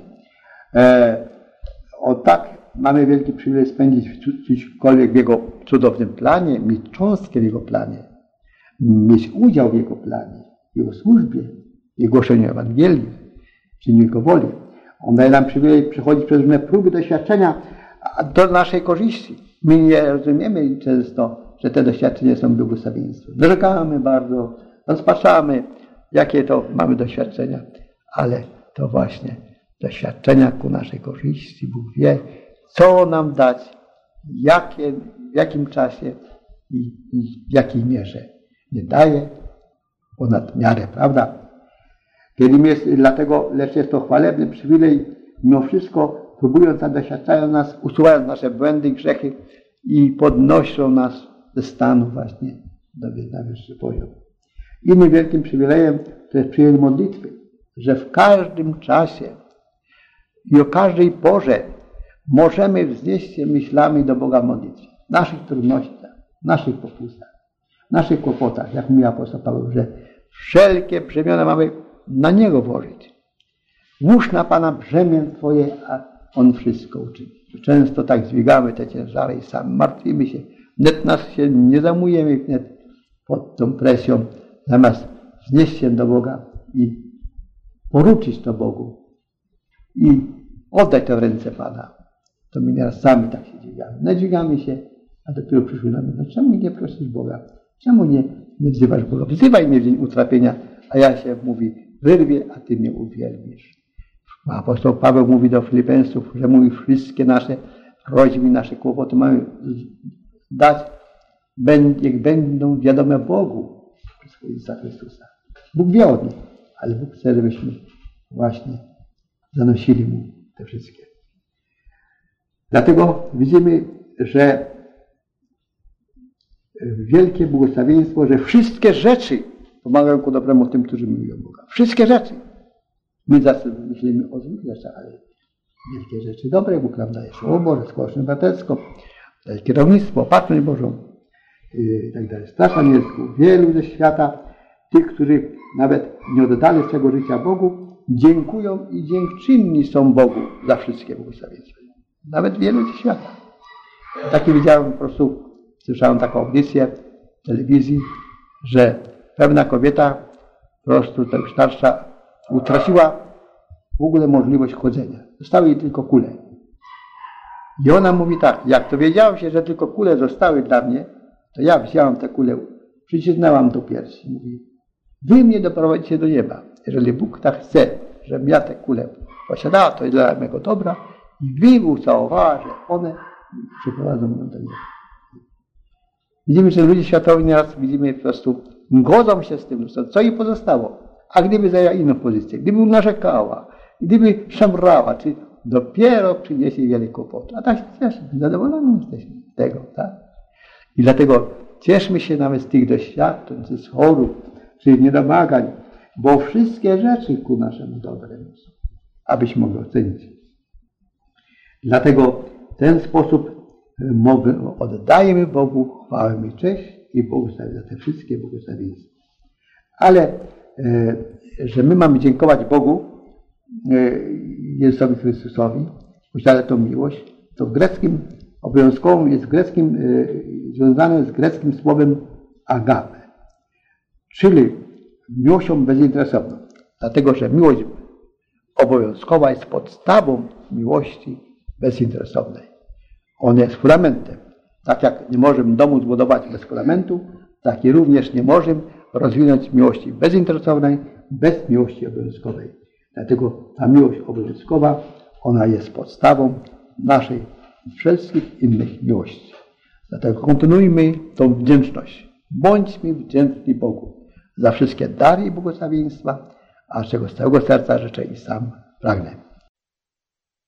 O tak mamy wielki przywilej spędzić cośkolwiek w Jego cudownym planie, mieć cząstkę w Jego planie, mieć udział w Jego planie, w Jego służbie, w głoszeniu Ewangelii, czynieniu Jego woli. On daje nam przywilej przechodzić przez różne próby, doświadczenia do naszej korzyści. My nie rozumiemy często, że te doświadczenia są błogosławieństwem. Narzekamy bardzo, rozpaczamy, jakie to mamy doświadczenia, ale to właśnie doświadczenia ku naszej korzyści. Bóg wie, co nam dać, w jakim czasie i w jakiej mierze. Nie daje ponad miarę, prawda? Lecz jest to chwalebny przywilej, mimo wszystko próbując, doświadczają nas, usuwając nasze błędy, grzechy i podnoszą nas ze stanu właśnie na wyższy poziom. Innym wielkim przywilejem to jest przywilej modlitwy, że w każdym czasie i o każdej porze możemy wznieść się myślami do Boga w modlitwie. W naszych trudnościach, w naszych popustach, w naszych kłopotach, jak mówi apostoł Paweł, że wszelkie brzemiona mamy na Niego włożyć. Łóż na Pana brzemię Twoje, a On wszystko uczyni. Często tak dźwigamy te ciężary i sami martwimy się. Wnet nas się nie zamujemy wnet pod tą presją, zamiast wznieść się do Boga i poruczyć to Bogu i oddać to w ręce Pana. To my nieraz sami tak się dźwigamy. Nadźwigamy się, a dopiero przyszły nam, no czemu nie prosisz Boga? Czemu nie wzywasz Boga? Wzywaj mnie w dzień utrapienia, a ja się, mówi, wyrwie, a Ty mnie uwielbisz. Apostoł Paweł mówi do Filipeńców, że mówi, wszystkie nasze prośby, nasze kłopoty mamy dać, jak będą wiadome Bogu przez Jezusa Chrystusa. Bóg wie o nich, ale Bóg chce, żebyśmy właśnie zanosili Mu te wszystkie. Dlatego widzimy, że wielkie błogosławieństwo, że wszystkie rzeczy pomagają ku dobremu tym, którzy miłują Boga. Wszystkie rzeczy. My zawsze myślimy o złych rzeczach, ale wielkie rzeczy dobre. Bóg nam daje Słowo Boże, społeczne braterstwo, daje kierownictwo, opatrzność Bożą i tak dalej. Straż anielską. Wielu ze świata, tych, którzy nawet nie oddali swego życia Bogu, dziękują i dziękczynni są Bogu za wszystkie błogosławieństwa. Nawet wielu ze świata. Taki widziałem po prostu, słyszałem taką audycję w telewizji, że pewna kobieta po prostu, ta już starsza, utraciła w ogóle możliwość chodzenia. Zostały jej tylko kule. I ona mówi tak, jak to wiedziałem się, że tylko kule zostały dla mnie, to ja wzięłam te kule, przycisnęłam do piersi. Mówi, wy mnie doprowadzicie do nieba. Jeżeli Bóg tak chce, żebym ja te kule posiadała, to jest dla mego dobra. I wy ucałowała, że one przyprowadzą mnie do nieba. Widzimy, że ludzie światowi nieraz widzimy po prostu godzą się z tym, co jej pozostało. A gdyby zajęła inną pozycję, gdyby narzekała, gdyby szemrała, czy dopiero przyniesie wiele kłopotów. A tak się cieszymy, zadowoleni jesteśmy z tego, tak? I dlatego cieszmy się nawet z tych doświadczeń, czy z chorób, czy niedomagań, bo wszystkie rzeczy ku naszemu dobremu są, abyśmy mogli ocenić. Dlatego w ten sposób oddajemy Bogu chwałę i cześć i Bogu za te wszystkie błogosławieństwa. Ale że my mamy dziękować Bogu, Jezusowi Chrystusowi, posiada tą miłość, to w greckim obowiązkową jest związane z greckim słowem agape, czyli miłością bezinteresowną. Dlatego, że miłość obowiązkowa jest podstawą miłości bezinteresownej. Ona jest fundamentem. Tak jak nie możemy domu zbudować bez fundamentu, tak i również nie możemy rozwinąć miłości bezinteresownej bez miłości obowiązkowej. Dlatego ta miłość obowiązkowa, ona jest podstawą naszej i wszystkich innych miłości. Dlatego kontynuujmy tą wdzięczność. Bądźmy wdzięczni Bogu za wszystkie dary i błogosławieństwa, a czego z całego serca życzę i sam pragnę.